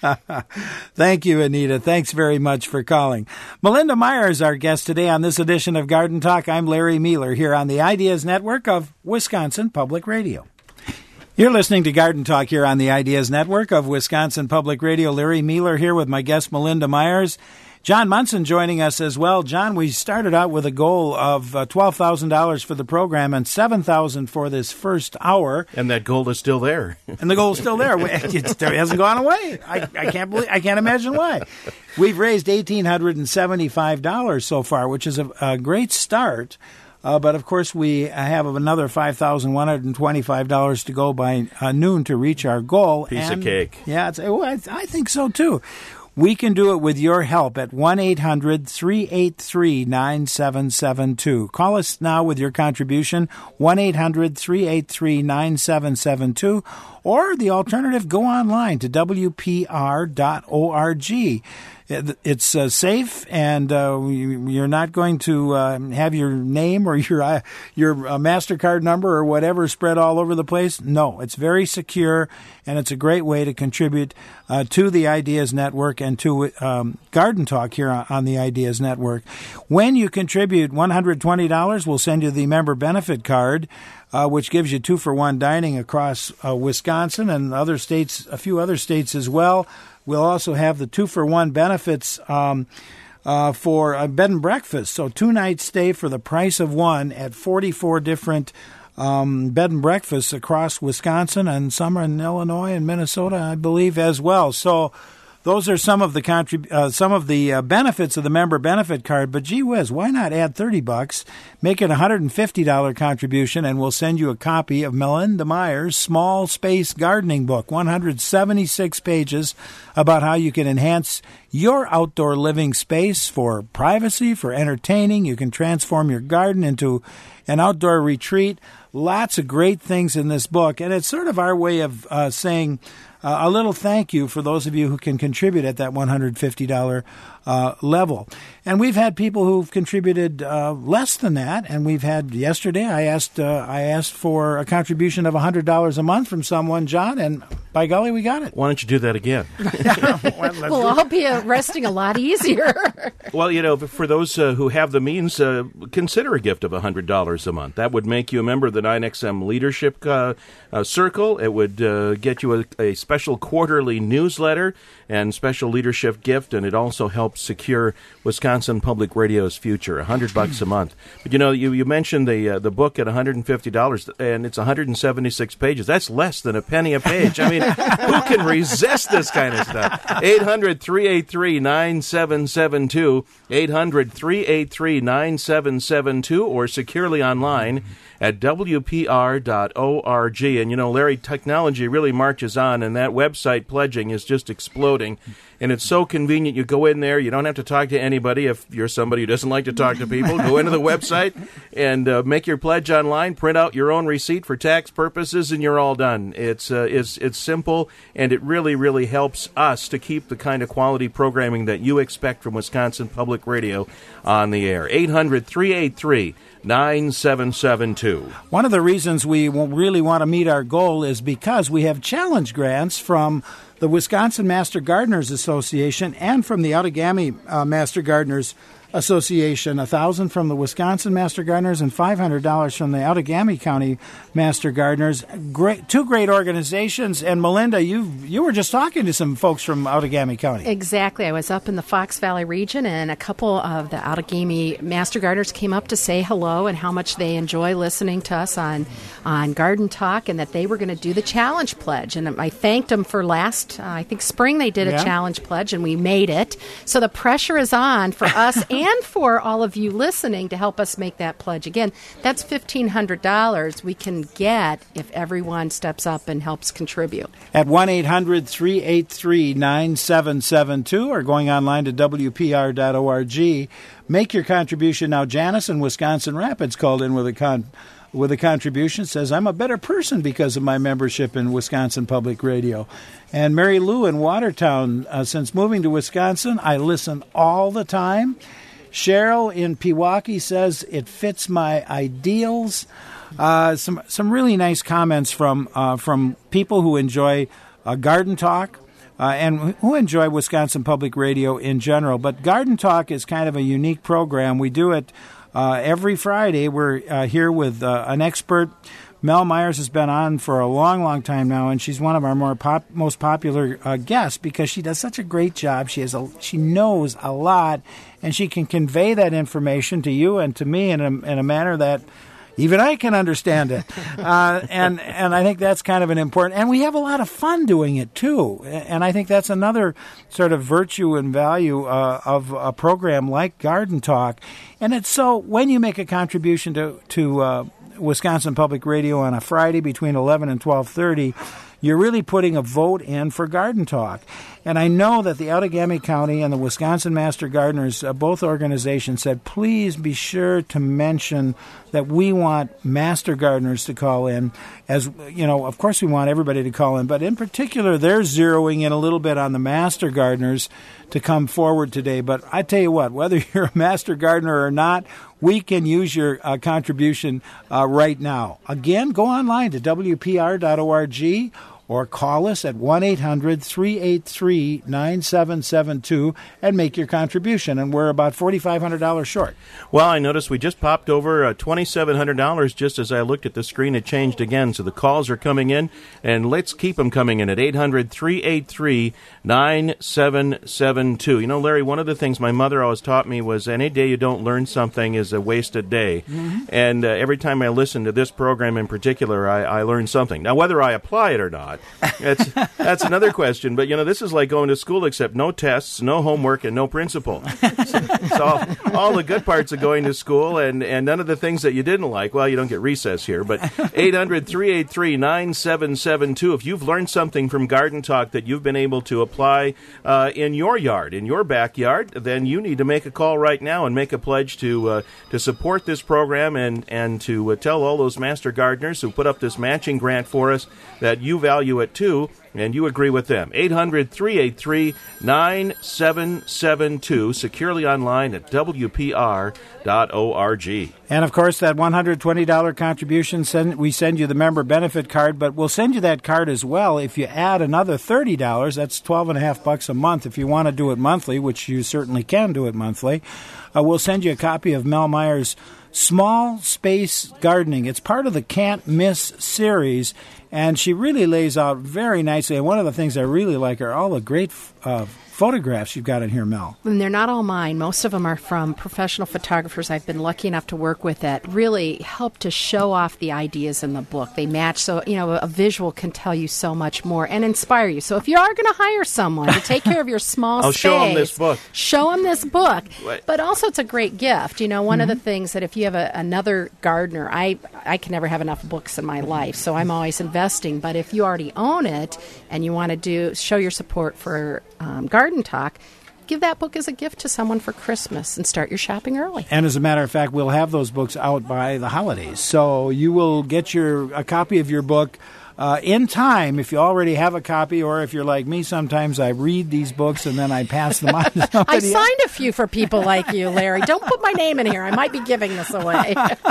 Thank you, Anita. Thanks very much for calling. Melinda Meyer is our guest today on this edition of Garden Talk. I'm Larry Mueller here on the Ideas Network of Wisconsin Public Radio. You're listening to Garden Talk here on the Ideas Network of Wisconsin Public Radio. Larry Mueller here with my guest, Melinda Myers. John Munson joining us as well. John, we started out with a goal of uh, twelve thousand dollars for the program and seven thousand dollars for this first hour. And that goal is still there. And the goal's still there. It hasn't gone away. I, I can't believe. I can't imagine why. We've raised one thousand eight hundred seventy-five dollars so far, which is a, a great start. Uh, but, of course, we have another five thousand one hundred twenty-five dollars to go by uh, noon to reach our goal. Piece and, of cake. Yeah, it's, well, I, I think so, too. We can do it with your help at one eight hundred three eight three nine seven seven two. Call us now with your contribution, one eight hundred three eight three nine seven seven two, or the alternative, go online to w p r dot org. It's uh, safe, and uh, you're not going to uh, have your name or your uh, your uh, MasterCard number or whatever spread all over the place. No, it's very secure, and it's a great way to contribute uh, to the Ideas Network and to um, Garden Talk here on, on the Ideas Network. When you contribute one hundred twenty dollars, we'll send you the member benefit card, uh, which gives you two for one dining across uh, Wisconsin and other states, a few other states as well. We'll also have the two-for-one benefits um, uh, for a bed and breakfast. So two-night stay for the price of one at forty-four different um, bed and breakfasts across Wisconsin, and some are in Illinois and Minnesota, I believe, as well. So those are some of the contrib- uh, some of the uh, benefits of the member benefit card. But gee whiz, why not add thirty bucks, make it a one hundred fifty dollars contribution, and we'll send you a copy of Melinda Myers' Small Space Gardening Book, one hundred seventy-six pages about how you can enhance your outdoor living space for privacy, for entertaining. You can transform your garden into an outdoor retreat. Lots of great things in this book, and it's sort of our way of uh, saying uh, a little thank you for those of you who can contribute at that one hundred fifty dollars uh, level. And we've had people who've contributed uh, less than that, and we've had yesterday. I asked uh, I asked for a contribution of one hundred dollars a month from someone, John, and by golly, we got it. Why don't you do that again? Well, I'll be uh, resting a lot easier. Well, you know, for those uh, who have the means, uh, consider a gift of one hundred dollars a month. That would make you a member of the nine X M Leadership uh, uh, Circle. It would uh, get you a, a special quarterly newsletter and special leadership gift, and it also helps secure Wisconsin Public Radio's future, one hundred bucks a month. But, you know, you, you mentioned the uh, the book at one hundred fifty dollars, and it's one hundred seventy-six pages. That's less than a penny a page. I mean, who can resist this kind of stuff? eight hundred, three eight three, nine seven seven two, eight hundred, three eight three, nine seven seven two, or securely online at W P R dot org. And, you know, Larry, technology really marches on, and that website pledging is just exploding. And it's so convenient. You go in there. You don't have to talk to anybody. If you're somebody who doesn't like to talk to people, go into the website and uh, make your pledge online, print out your own receipt for tax purposes, and you're all done. It's, uh, it's, it's simple, and it really, really helps us to keep the kind of quality programming that you expect from Wisconsin Public Radio on the air. eight hundred, three eight three, nine seven seven two. One of the reasons we really want to meet our goal is because we have challenge grants from the Wisconsin Master Gardeners Association and from the Outagamie uh, Master Gardeners Association, one thousand dollars from the Wisconsin Master Gardeners and five hundred dollars from the Outagamie County Master Gardeners. Great, two great organizations. And Melinda, you you were just talking to some folks from Outagamie County. Exactly. I was up in the Fox Valley region, and a couple of the Outagamie Master Gardeners came up to say hello and how much they enjoy listening to us on, on Garden Talk, and that they were going to do the challenge pledge. And I thanked them for last, uh, I think spring they did a yeah. challenge pledge, and we made it. So the pressure is on for us and for all of you listening to help us make that pledge. Again, that's fifteen hundred dollars we can get if everyone steps up and helps contribute. At one eight hundred, three eight three, nine seven seven two or going online to W P R dot org. Make your contribution. Now, Janice in Wisconsin Rapids called in with a con- with a contribution, says, I'm a better person because of my membership in Wisconsin Public Radio. And Mary Lou in Watertown, uh, since moving to Wisconsin, I listen all the time. Cheryl in Pewaukee says it fits my ideals. Uh, some some really nice comments from uh, from people who enjoy uh, Garden Talk uh, and who enjoy Wisconsin Public Radio in general. But Garden Talk is kind of a unique program. We do it uh, every Friday. We're uh, here with uh, an expert. Mel Myers has been on for a long, long time now, and she's one of our more pop, most popular uh, guests because she does such a great job. She has a, she knows a lot, and she can convey that information to you and to me in a, in a manner that even I can understand it. Uh, and and I think that's kind of an important, and we have a lot of fun doing it too. And I think that's another sort of virtue and value uh, of a program like Garden Talk. And it's so when you make a contribution to to uh, Wisconsin Public Radio on a Friday between eleven and twelve thirty, you're really putting a vote in for Garden Talk. And I know that the Outagamie County and the Wisconsin Master Gardeners, uh, both organizations, said, please be sure to mention that we want master gardeners to call in. As you know, of course we want everybody to call in, but in particular, they're zeroing in a little bit on the master gardeners to come forward today. But I tell you what, whether you're a master gardener or not, we can use your uh, contribution uh, right now. Again, go online to W P R dot org or call us at one eight hundred, three eight three, nine seven seven two and make your contribution. And we're about four thousand five hundred dollars short. Well, I noticed we just popped over uh, two thousand seven hundred dollars just as I looked at the screen. It changed again, so the calls are coming in, and let's keep them coming in at eight hundred, three eight three, nine seven seven two. You know, Larry, one of the things my mother always taught me was any day you don't learn something is a wasted day. Mm-hmm. And uh, every time I listen to this program in particular, I, I learn something. Now, whether I apply it or not, not? That's that's another question. But, you know, this is like going to school except no tests, no homework, and no principal. So, so all, all the good parts of going to school and, and none of the things that you didn't like. Well, you don't get recess here. But eight hundred, three eight three, nine seven seven two. If you've learned something from Garden Talk that you've been able to apply uh, in your yard, in your backyard, then you need to make a call right now and make a pledge to uh, to support this program and, and to uh, tell all those master gardeners who put up this matching grant for us that you value it too, and you agree with them. eight hundred, three eight three, nine seven seven two, securely online at W P R dot org. And, of course, that one hundred twenty dollars contribution, send, we send you the member benefit card, but we'll send you that card as well if you add another thirty dollars. That's twelve and a half bucks a month. If you want to do it monthly, which you certainly can do it monthly, uh, we'll send you a copy of Mel Meyer's Small Space Gardening. It's part of the Can't Miss series, and she really lays out very nicely. And one of the things I really like are all the great uh, photographs you've got in here, Mel. And they're not all mine. Most of them are from professional photographers I've been lucky enough to work with that really help to show off the ideas in the book. They match, so, you know, a visual can tell you so much more and inspire you. So if you are going to hire someone to take care of your small I'll space, show them this book. Show them this book. What? But also it's a great gift. You know, one Mm-hmm. of the things that if you have a, another gardener, I, I can never have enough books in my life, so I'm always investing. But if you already own it and you want to do show your support for um, Garden Talk, give that book as a gift to someone for Christmas and start your shopping early. And as a matter of fact, we'll have those books out by the holidays. So you will get your a copy of your book uh, in time if you already have a copy, or if you're like me, sometimes I read these books and then I pass them on to somebody I else. signed a few for people like you, Larry. Don't put my name in here. I might be giving this away.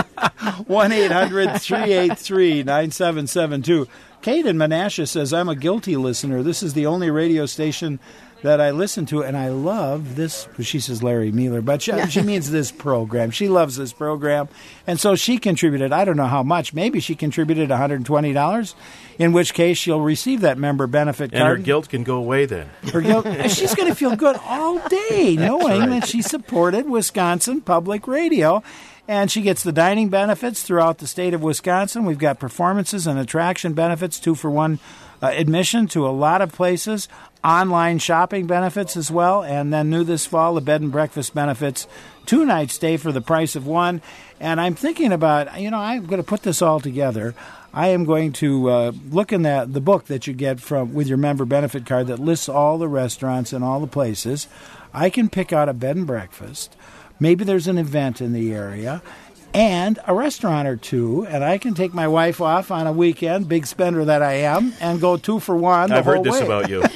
one eight hundred, three eight three, nine seven seven two. Kate in Menasha says, I'm a guilty listener. This is the only radio station that I listen to, and I love this. She says Larry Mueller, but she, she means this program. She loves this program, and so she contributed, I don't know how much, maybe she contributed one hundred twenty dollars, in which case she'll receive that member benefit card. And her guilt can go away then. Her guilt, she's going to feel good all day knowing right. that she supported Wisconsin Public Radio. And she gets the dining benefits throughout the state of Wisconsin. We've got performances and attraction benefits, two for one uh, admission to a lot of places, online shopping benefits as well, and then new this fall, the bed and breakfast benefits, two-night stay for the price of one. And I'm thinking about, you know, I'm going to put this all together. I am going to uh, look in that the book that you get from with your member benefit card that lists all the restaurants and all the places. I can pick out a bed and breakfast. Maybe there's an event in the area and a restaurant or two, and I can take my wife off on a weekend, big spender that I am, and go two for one the I've whole heard this way. about you.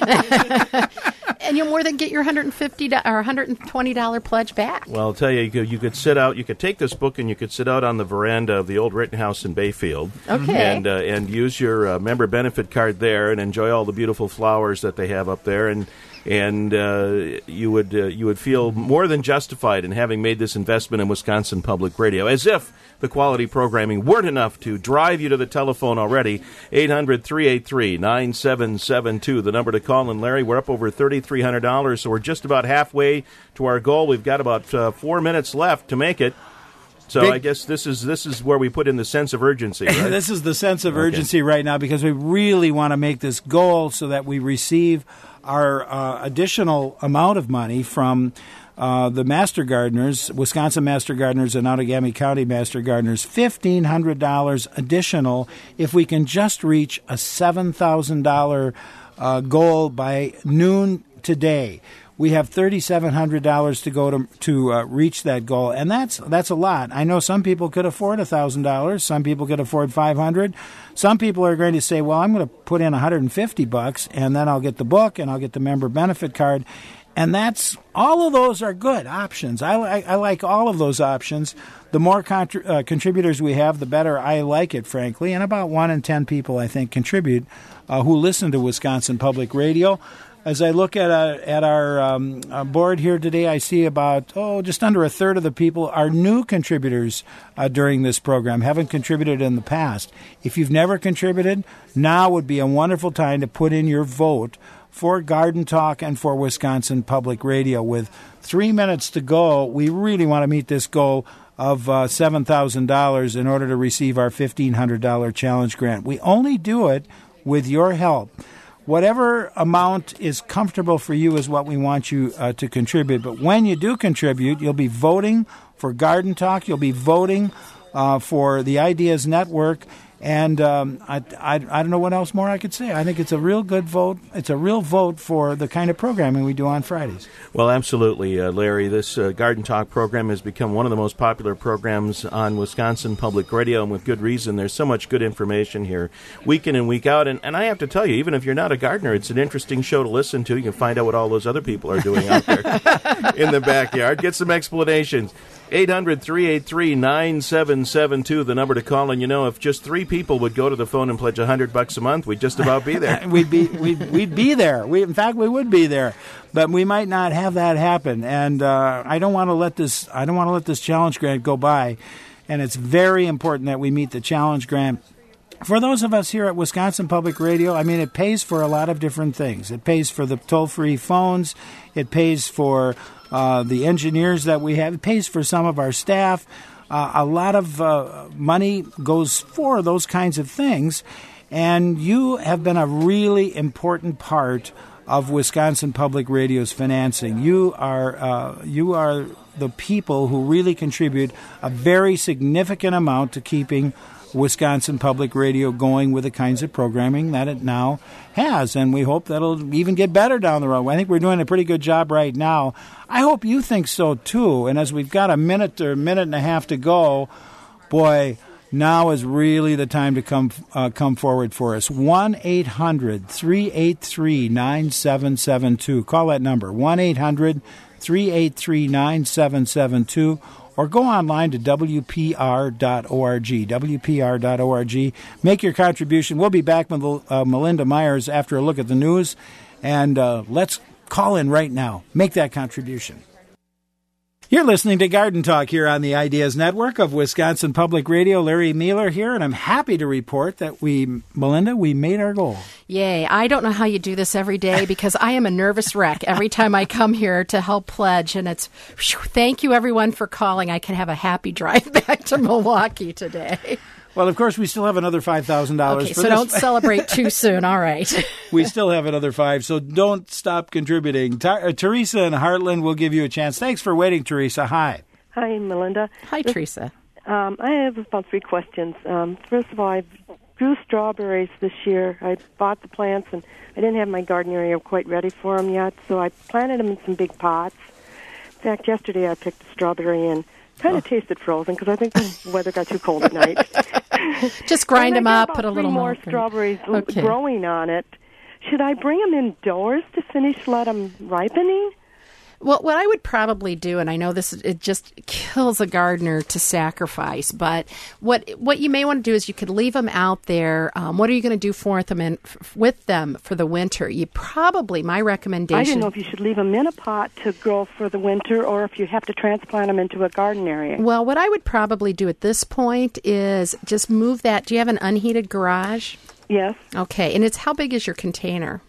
And you'll more than get your one hundred fifty dollars or one hundred twenty dollars pledge back. Well, I'll tell you, you could, you could sit out, you could take this book and you could sit out on the veranda of the old Rittenhouse in Bayfield. Okay. And, uh, and use your uh, member benefit card there and enjoy all the beautiful flowers that they have up there. And and uh, you would uh, you would feel more than justified in having made this investment in Wisconsin Public Radio, as if the quality programming weren't enough to drive you to the telephone already. eight hundred, three eight three, nine seven seven two, the number to call. And Larry, we're up over three thousand three hundred dollars, so we're just about halfway to our goal. We've got about uh, four minutes left to make it. So Big- I guess this is this is where we put in the sense of urgency, right? This is the sense of Okay. urgency right now because we really want to make this goal so that we receive our uh, additional amount of money from uh, the Master Gardeners, Wisconsin Master Gardeners and Outagamie County Master Gardeners, fifteen hundred dollars additional if we can just reach a seven thousand dollars uh, goal by noon today. We have three thousand seven hundred dollars to go to to uh, reach that goal, and that's that's a lot. I know some people could afford one thousand dollars. Some people could afford five hundred dollars. Some people are going to say, well, I'm going to put in one hundred fifty bucks, and then I'll get the book, and I'll get the member benefit card. And that's all of those are good options. I, I, I like all of those options. The more contri- uh, contributors we have, the better I like it, frankly. And about one in ten people, I think, contribute uh, who listen to Wisconsin Public Radio. As I look at uh, at our um, uh, board here today, I see about, oh, just under a third of the people are new contributors uh, during this program, haven't contributed in the past. If you've never contributed, now would be a wonderful time to put in your vote for Garden Talk and for Wisconsin Public Radio. With three minutes to go, we really want to meet this goal of uh, seven thousand dollars in order to receive our fifteen hundred dollars challenge grant. We only do it with your help. Whatever amount is comfortable for you is what we want you uh, to contribute. But when you do contribute, you'll be voting for Garden Talk. You'll be voting uh, for the Ideas Network. And um, I, I, I don't know what else more I could say. I think it's a real good vote. It's a real vote for the kind of programming we do on Fridays. Well, absolutely, uh, Larry. This uh, Garden Talk program has become one of the most popular programs on Wisconsin Public Radio, and with good reason. There's so much good information here, week in and week out. And, and I have to tell you, even if you're not a gardener, it's an interesting show to listen to. You can find out what all those other people are doing out there in the backyard. Get some explanations. eight hundred, three eight three, nine seven seven two, the number to call. And, you know, if just three people would go to the phone and pledge one hundred bucks a month, we'd just about be there. we'd be we'd, we'd be there. We, in fact, we would be there. But we might not have that happen. And uh, I don't want to let this I don't want to let this challenge grant go by. And it's very important that we meet the challenge grant. For those of us here at Wisconsin Public Radio, I mean, it pays for a lot of different things. It pays for the toll-free phones. It pays for uh, the engineers that we have. It pays for some of our staff. Uh, a lot of uh, money goes for those kinds of things. And you have been a really important part of Wisconsin Public Radio's financing. You are uh, you are the people who really contribute a very significant amount to keeping Wisconsin Public Radio going with the kinds of programming that it now has. And we hope that it'll even get better down the road. I think we're doing a pretty good job right now. I hope you think so, too. And as we've got a minute or a minute and a half to go, boy, now is really the time to come uh, come forward for us. one eight hundred, three eight three, nine seven seven two. Call that number, one eight hundred, three eight three, nine seven seven two. Or go online to W P R dot org, W P R dot org. Make your contribution. We'll be back with uh, Melinda Myers after a look at the news. And uh, let's call in right now. Make that contribution. You're listening to Garden Talk here on the Ideas Network of Wisconsin Public Radio. Larry Mueller here, and I'm happy to report that we, Melinda, we made our goal. Yay. I don't know how you do this every day because I am a nervous wreck every time I come here to help pledge. And it's, whew, thank you, everyone, for calling. I can have a happy drive back to Milwaukee today. Well, of course, we still have another five thousand dollars. Okay, for so this. don't celebrate too soon. All right. We still have another five, so don't stop contributing. Ta- uh, Teresa in Heartland will give you a chance. Thanks for waiting, Teresa. Hi. Hi, Melinda. Hi, this, Teresa. Um, I have about three questions. Um, first of all, I grew strawberries this year. I bought the plants, and I didn't have my garden area quite ready for them yet, so I planted them in some big pots. In fact, yesterday I picked a strawberry and kind of oh. tasted frozen because I think the weather got too cold at night. Just grind them up, put a little more milk strawberries okay. growing on it. Should I bring them indoors to finish, let them ripening? Well, what I would probably do, and I know this it just kills a gardener to sacrifice, but what what you may want to do is you could leave them out there. Um, what are you going to do for them in, f- with them for the winter? You probably, my recommendation... I didn't know if you should leave them in a pot to grow for the winter or if you have to transplant them into a garden area. Well, what I would probably do at this point is just move that. Do you have an unheated garage? Yes. Okay, and it's how big is your container?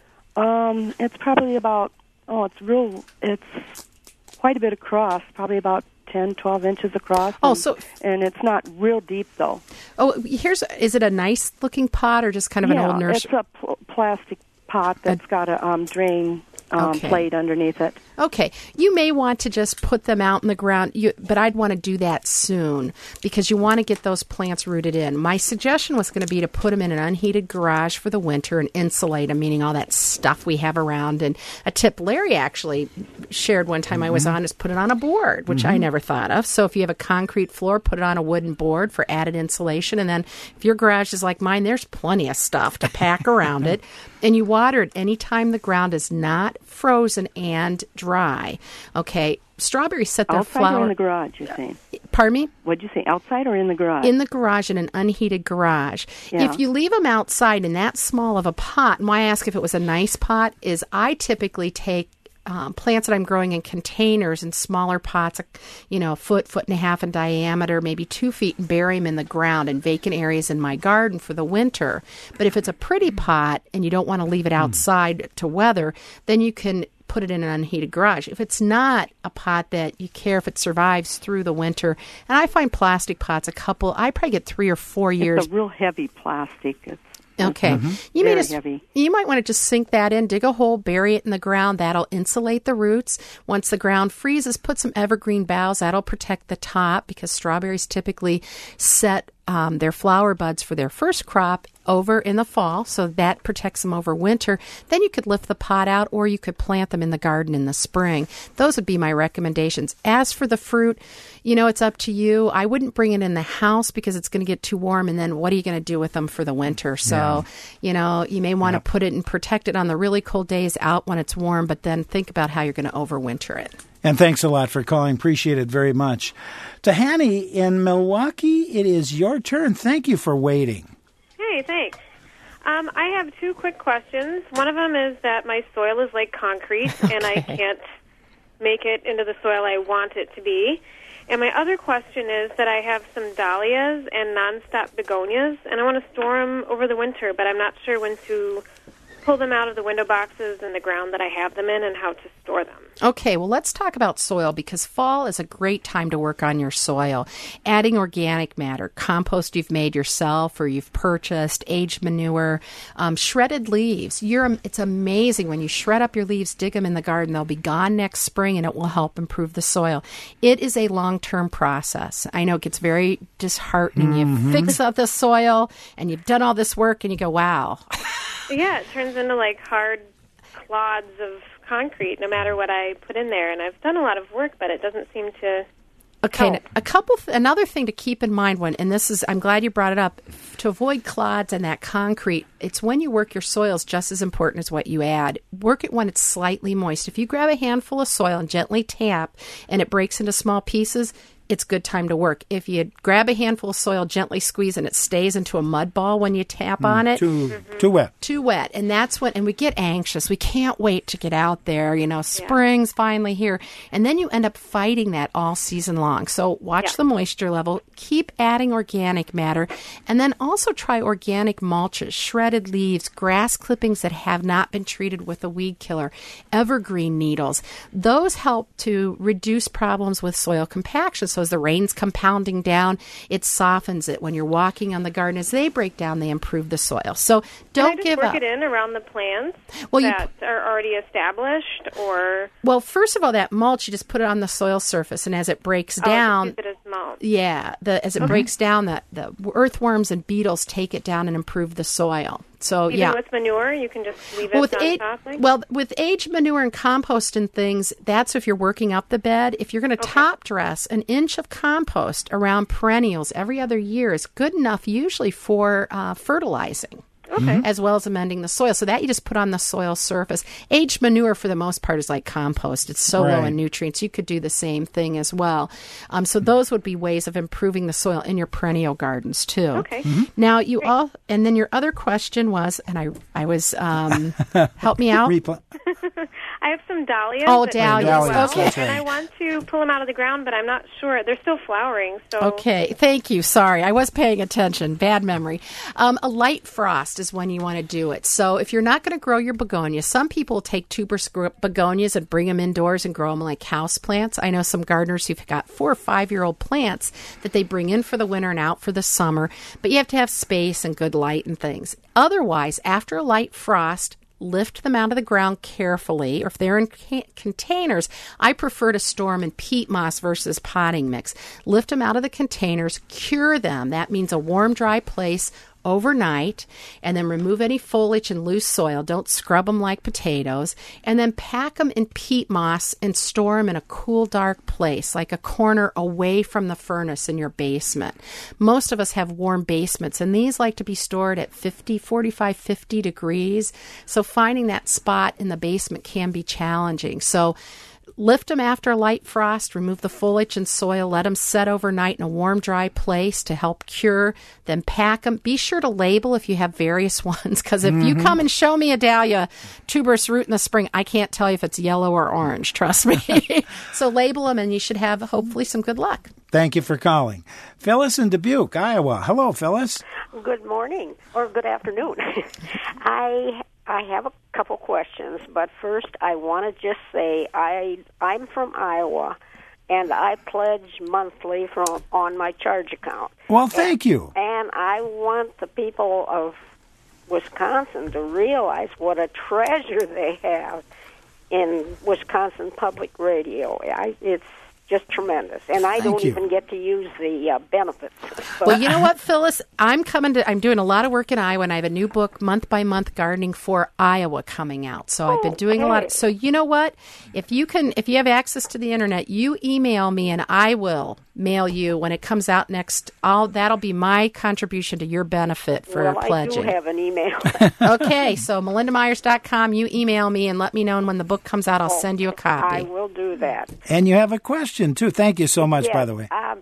Um, it's probably about... Oh, it's real, it's quite a bit across, probably about ten, twelve inches across. Oh, and, so... And it's not real deep, though. Oh, here's, is it a nice-looking pot or just kind of yeah, an old nursery? Yeah, it's a pl- plastic pot that's a, got a um, drain um, okay. plate underneath it. Okay. You may want to just put them out in the ground, you, but I'd want to do that soon because you want to get those plants rooted in. My suggestion was going to be to put them in an unheated garage for the winter and insulate them, meaning all that stuff we have around. And a tip Larry actually shared one time mm-hmm. I was on is put it on a board, which mm-hmm. I never thought of. So if you have a concrete floor, put it on a wooden board for added insulation. And then if your garage is like mine, there's plenty of stuff to pack around it. And you water it anytime the ground is not frozen and dry. Okay, strawberries set their outside flower... Outside or in the garage, you're saying? Pardon me? What'd you say, outside or in the garage? In the garage, in an unheated garage. Yeah. If you leave them outside in that small of a pot, and why I ask if it was a nice pot, is I typically take Um, plants that I'm growing in containers in smaller pots, you know, a foot, foot and a half in diameter, maybe two feet, and bury them in the ground in vacant areas in my garden for the winter. But if it's a pretty pot and you don't want to leave it outside to weather, then you can put it in an unheated garage. If it's not a pot that you care if it survives through the winter, and I find plastic pots a couple, I probably get three or four years. It's a real heavy plastic. It's Okay. Mm-hmm. You Very may just, heavy. You might want to just sink that in, dig a hole, bury it in the ground. That'll insulate the roots. Once the ground freezes, put some evergreen boughs. That'll protect the top because strawberries typically set um, their flower buds for their first crop over in the fall, so that protects them over winter. Then you could lift the pot out, or you could plant them in the garden in the spring. Those would be my recommendations. As for the fruit, you know, it's up to you. I wouldn't bring it in the house because it's going to get too warm, and then what are you going to do with them for the winter? So, yeah. you know, you may want to yep. put it and protect it on the really cold days out when it's warm, but then think about how you're going to overwinter it. And thanks a lot for calling. Appreciate it very much. Tahani in Milwaukee, it is your turn. Thank you for waiting. Hey, thanks. Um, I have two quick questions. One of them is that my soil is like concrete, okay. and I can't make it into the soil I want it to be. And my other question is that I have some dahlias and nonstop begonias, and I want to store them over the winter, but I'm not sure when to pull them out of the window boxes and the ground that I have them in and how to store them. Okay, well, let's talk about soil because fall is a great time to work on your soil. Adding organic matter, compost you've made yourself or you've purchased, aged manure, um, shredded leaves. You're, it's amazing when you shred up your leaves, dig them in the garden, they'll be gone next spring and it will help improve the soil. It is a long-term process. I know it gets very disheartening. Mm-hmm. You fix up the soil and you've done all this work and you go, wow. Yeah, it turns into like hard clods of concrete no matter what I put in there. And I've done a lot of work, but it doesn't seem to Okay, help. a couple, th- another thing to keep in mind when, and this is, I'm glad you brought it up, to avoid clods and that concrete, it's when you work your soils just as important as what you add. Work it when it's slightly moist. If you grab a handful of soil and gently tap and it breaks into small pieces, it's good time to work. If you grab a handful of soil, gently squeeze, and it stays into a mud ball when you tap mm, on it. Too, mm-hmm. too wet. Too wet. And that's when, and we get anxious. We can't wait to get out there. You know, spring's yeah. finally here. And then you end up fighting that all season long. So watch yeah. the moisture level. Keep adding organic matter. And then also try organic mulches, shredded leaves, grass clippings that have not been treated with a weed killer, evergreen needles. Those help to reduce problems with soil compaction. So as the rain's compounding down, it softens it. When you're walking on the garden, as they break down, they improve the soil. So don't Can I just give work up. it in around the plants well, that you, are already established, or well, first of all, that mulch you just put it on the soil surface, and as it breaks oh, down, just use it as mulch. yeah, the as it okay. breaks down, the the earthworms and beetles take it down and improve the soil. So Even yeah, with manure, you can just leave well, it with on age, top. Like? Well, with aged manure and compost and things, that's if you're working up the bed. If you're going to okay. top dress, an inch of compost around perennials every other year is good enough, usually for uh, fertilizing. Okay. As well as amending the soil. So that you just put on the soil surface. Aged manure, for the most part, is like compost. It's so right. low in nutrients. You could do the same thing as well. Um, so those would be ways of improving the soil in your perennial gardens, too. Okay. Mm-hmm. Now, you all, and then your other question was, and I I was, um, help me out. I have some dahlias. Oh, that dahlias. Well, Okay. right. And I want to pull them out of the ground, but I'm not sure. They're still flowering. So Okay. Thank you. Sorry. I was paying attention. Bad memory. Um, a light frost is when you want to do it. So if you're not going to grow your begonias, some people take tuberous begonias and bring them indoors and grow them like house plants. I know some gardeners who've got four or five-year-old plants that they bring in for the winter and out for the summer, but you have to have space and good light and things. Otherwise, after a light frost, lift them out of the ground carefully, or if they're in ca- containers, I prefer to store them in peat moss versus potting mix. Lift them out of the containers, cure them. That means a warm, dry place overnight, and then remove any foliage and loose soil. Don't scrub them like potatoes. And then pack them in peat moss and store them in a cool, dark place, like a corner away from the furnace in your basement. Most of us have warm basements, and these like to be stored at fifty, forty-five, fifty degrees. So finding that spot in the basement can be challenging. So lift them after a light frost, remove the foliage and soil, let them set overnight in a warm, dry place to help cure, then pack them. Be sure to label if you have various ones, because if mm-hmm. you come and show me a dahlia tuberous root in the spring, I can't tell you if it's yellow or orange, trust me. So label them, and you should have hopefully some good luck. Thank you for calling. Phyllis in Dubuque, Iowa. Hello, Phyllis. Good morning, or good afternoon. I I have a couple questions, but first I want to just say I I'm from Iowa, and I pledge monthly from on my charge account. Well, thank and, you. And I want the people of Wisconsin to realize what a treasure they have in Wisconsin Public Radio. I, it's just tremendous, and I Thank don't you. even get to use the uh, benefits. So. Well, you know what, Phyllis? I'm coming to. I'm doing a lot of work in Iowa, and I have a new book, Month by Month Gardening for Iowa, coming out. So I've been doing a lot. Of, so you know what? If you can, if you have access to the internet, you email me, and I will mail you when it comes out next. I'll that'll be my contribution to your benefit for well, pledging. I do have an email. Okay, so melinda myers dot com. You email me and let me know, and when the book comes out, I'll Oh, send you a copy. I will do that. And you have a question, too. Thank you so much, Yes, by the way. Um,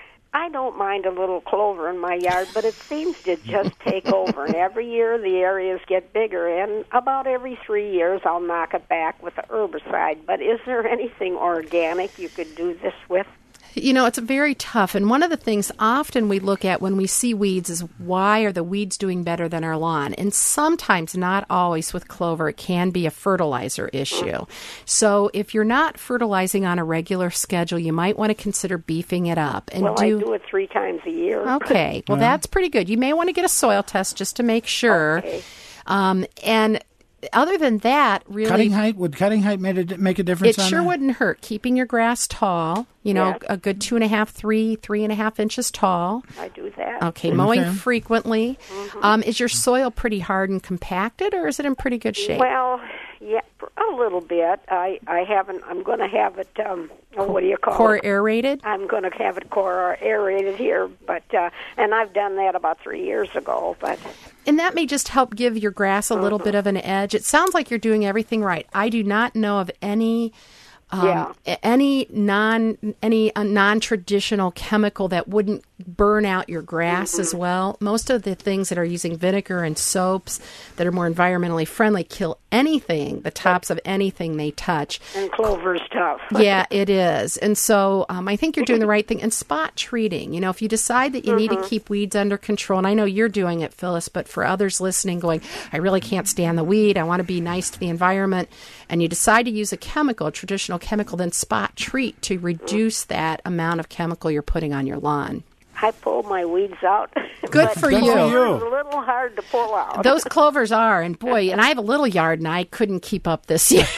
I don't mind a little clover in my yard, but it seems to just take over. And every year the areas get bigger, and about every three years I'll knock it back with the herbicide. But is there anything organic you could do this with? You know, it's very tough. And one of the things often we look at when we see weeds is why are the weeds doing better than our lawn? And sometimes, not always with clover, it can be a fertilizer issue. So if you're not fertilizing on a regular schedule, you might want to consider beefing it up. And well, do, I do it three times a year. Okay. Well, that's pretty good. You may want to get a soil test just to make sure. Okay. Um, and other than that, really... Cutting height? Would cutting height make a, make a difference It on sure that? wouldn't hurt. Keeping your grass tall, you know, Yeah. a good two and a half, three, three and a half inches tall. I do that. Okay, mowing Okay. frequently. Mm-hmm. Um, is your soil pretty hard and compacted, or is it in pretty good shape? Well, yeah, a little bit. I, I haven't. I'm going to have it. Um, oh, what do you call Core it? aerated? I'm going to have it core aerated here, but uh, and I've done that about three years ago. But And that may just help give your grass a little bit of an edge. It sounds like you're doing everything right. I do not know of any um, Yeah. a- any non any uh, non-traditional chemical that wouldn't burn out your grass as well. Most of the things that are using vinegar and soaps that are more environmentally friendly kill anything, the tops of anything they touch. and clover's tough. Yeah, it is. And so um, I think you're doing the right thing. And spot treating, you know, if you decide that you need to keep weeds under control, and I know you're doing it, Phyllis, but for others listening going, I really can't stand the weed, I want to be nice to the environment, and you decide to use a chemical, a traditional chemical, then spot treat to reduce that amount of chemical you're putting on your lawn. I pull my weeds out. Good but for Good you. for you. It's a little hard to pull out. Those clovers are, and boy, and I have a little yard, and I couldn't keep up this year.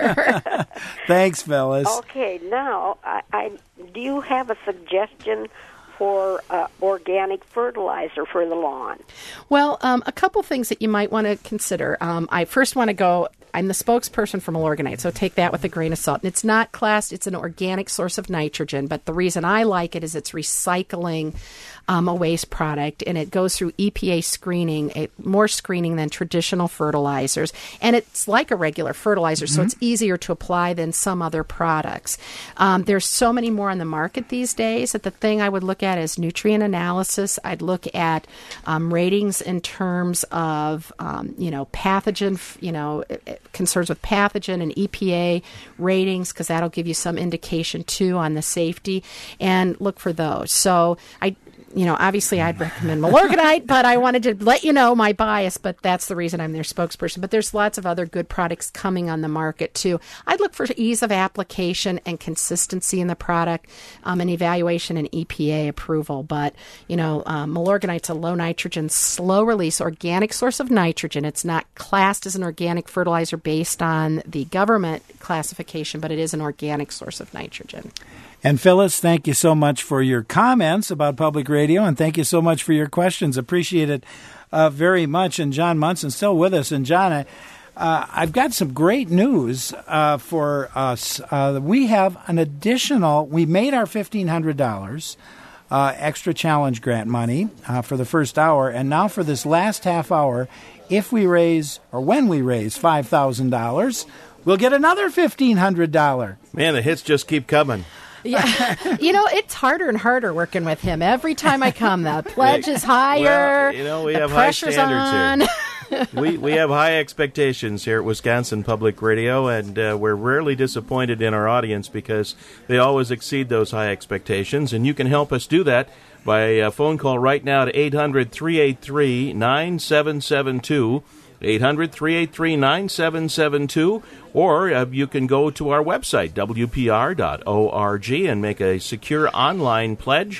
Thanks, Phyllis. Okay, now, I, I do you have a suggestion for uh, organic fertilizer for the lawn? Well, um, a couple things that you might want to consider. Um, I first want to go, I'm the spokesperson for Milorganite, so take that with a grain of salt. And it's not classed, it's an organic source of nitrogen, but the reason I like it is it's recycling um, a waste product, and it goes through E P A screening, a, more screening than traditional fertilizers. And it's like a regular fertilizer, so it's easier to apply than some other products. Um, there's so many more on the market these days that the thing I would look at is nutrient analysis. I'd look at um, ratings in terms of, um, you know, pathogen, you know, concerns with pathogen and E P A ratings, because that'll give you some indication, too, on the safety, and look for those. So I... You know, obviously I'd recommend Milorganite, but I wanted to let you know my bias, but that's the reason I'm their spokesperson. But there's lots of other good products coming on the market, too. I'd look for ease of application and consistency in the product, um, and evaluation and E P A approval. But, you know, um, Milorganite's a low nitrogen, slow release, organic source of nitrogen. It's not classed as an organic fertilizer based on the government classification, but it is an organic source of nitrogen. And Phyllis, thank you so much for your comments about public radio, and thank you so much for your questions. Appreciate it uh, very much. And John Munson's still with us. And John, I, uh, I've got some great news uh, for us. Uh, we have an additional, we made our fifteen hundred dollars uh, extra challenge grant money uh, for the first hour. And now for this last half hour, if we raise, or when we raise five thousand dollars, we'll get another fifteen hundred dollars. Man, the hits just keep coming. Yeah, you know, it's harder and harder working with him. Every time I come, the pledge is higher. Well, you know, we the have high pressure's standards on. here. we we have high expectations here at Wisconsin Public Radio, and uh, we're rarely disappointed in our audience because they always exceed those high expectations. And you can help us do that by a phone call right now to eight hundred, three eight three, nine seven seven two. eight hundred, three eight three, nine seven seven two, or uh, you can go to our website, w p r dot org, and make a secure online pledge.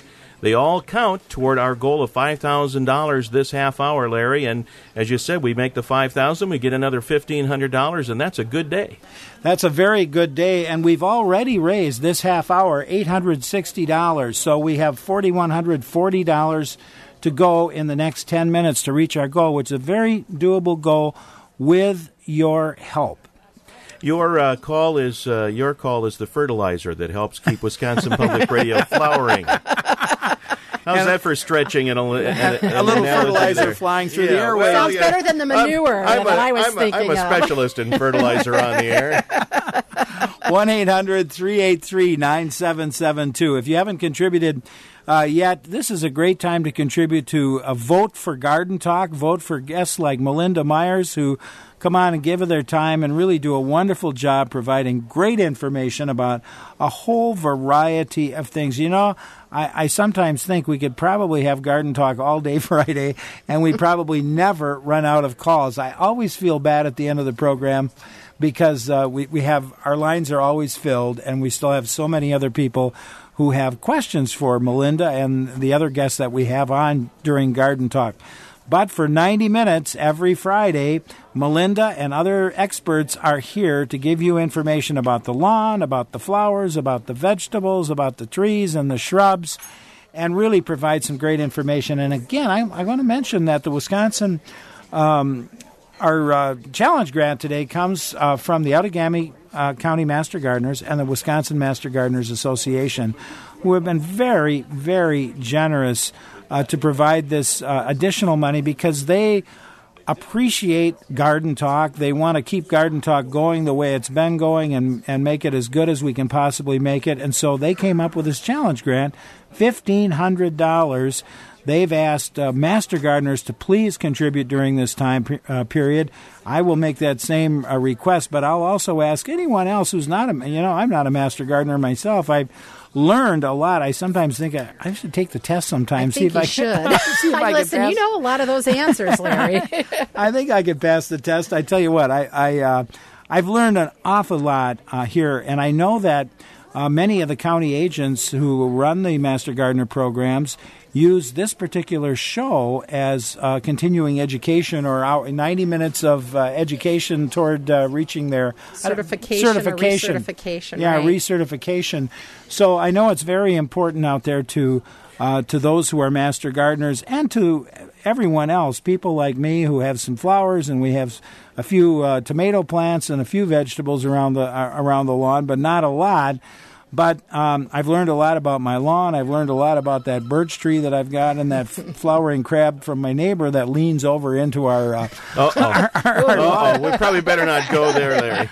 They all count toward our goal of five thousand dollars this half hour, Larry. And as you said, we make the five thousand dollars, we get another fifteen hundred dollars, and that's a good day. That's a very good day, and we've already raised this half hour eight hundred sixty dollars. So we have four thousand one hundred forty dollars to go in the next ten minutes to reach our goal, which is a very doable goal with your help. Your uh, call is uh, your call is the fertilizer that helps keep Wisconsin Public Radio flowering. How's and that for stretching and a, and a, a little fertilizer there. Flying through yeah, the airways? Well, Sounds yeah. better than the manure I'm, I'm that a, I was I'm thinking a, I'm a of. specialist in fertilizer on the air. one eight hundred three eight three nine seven seven two. If you haven't contributed uh, yet, this is a great time to contribute to a vote for Garden Talk. Vote for guests like Melinda Myers, who come on and give of their time and really do a wonderful job providing great information about a whole variety of things. You know, I, I sometimes think we could probably have Garden Talk all day Friday, and we'd probably never run out of calls. I always feel bad at the end of the program because uh, we, we have our lines are always filled, and we still have so many other people who have questions for Melinda and the other guests that we have on during Garden Talk. But for ninety minutes every Friday, Melinda and other experts are here to give you information about the lawn, about the flowers, about the vegetables, about the trees and the shrubs, and really provide some great information. And again, I, I want to mention that the Wisconsin, um, our uh, challenge grant today comes uh, from the Outagamie uh, County Master Gardeners and the Wisconsin Master Gardeners Association, who have been very, very generous Uh, to provide this uh, additional money because they appreciate Garden Talk. They want to keep Garden Talk going the way it's been going and, and make it as good as we can possibly make it. And so they came up with this challenge grant, fifteen hundred dollars. They've asked uh, Master Gardeners to please contribute during this time uh, period. I will make that same uh, request, but I'll also ask anyone else who's not a, you know, I'm not a Master Gardener myself. I've learned a lot. I sometimes think I, I should take the test sometime. I think see if you I should. see if I Listen, can pass. You know a lot of those answers, Larry. I think I could pass the test. I tell you what, I, I uh, I've learned an awful lot uh, here, and I know that uh, many of the county agents who run the Master Gardener programs use this particular show as uh, continuing education or our ninety minutes of uh, education toward uh, reaching their certification, uh, certification. Or recertification. Yeah, right. recertification. So I know it's very important out there to uh, to those who are Master Gardeners and to everyone else, people like me who have some flowers and we have a few uh, tomato plants and a few vegetables around the uh, around the lawn, but not a lot. But um, I've learned a lot about my lawn. I've learned a lot about that birch tree that I've got and that f- flowering crab from my neighbor that leans over into our. Uh, Uh-oh. our, our, our Uh-oh. We probably better not go there, Larry.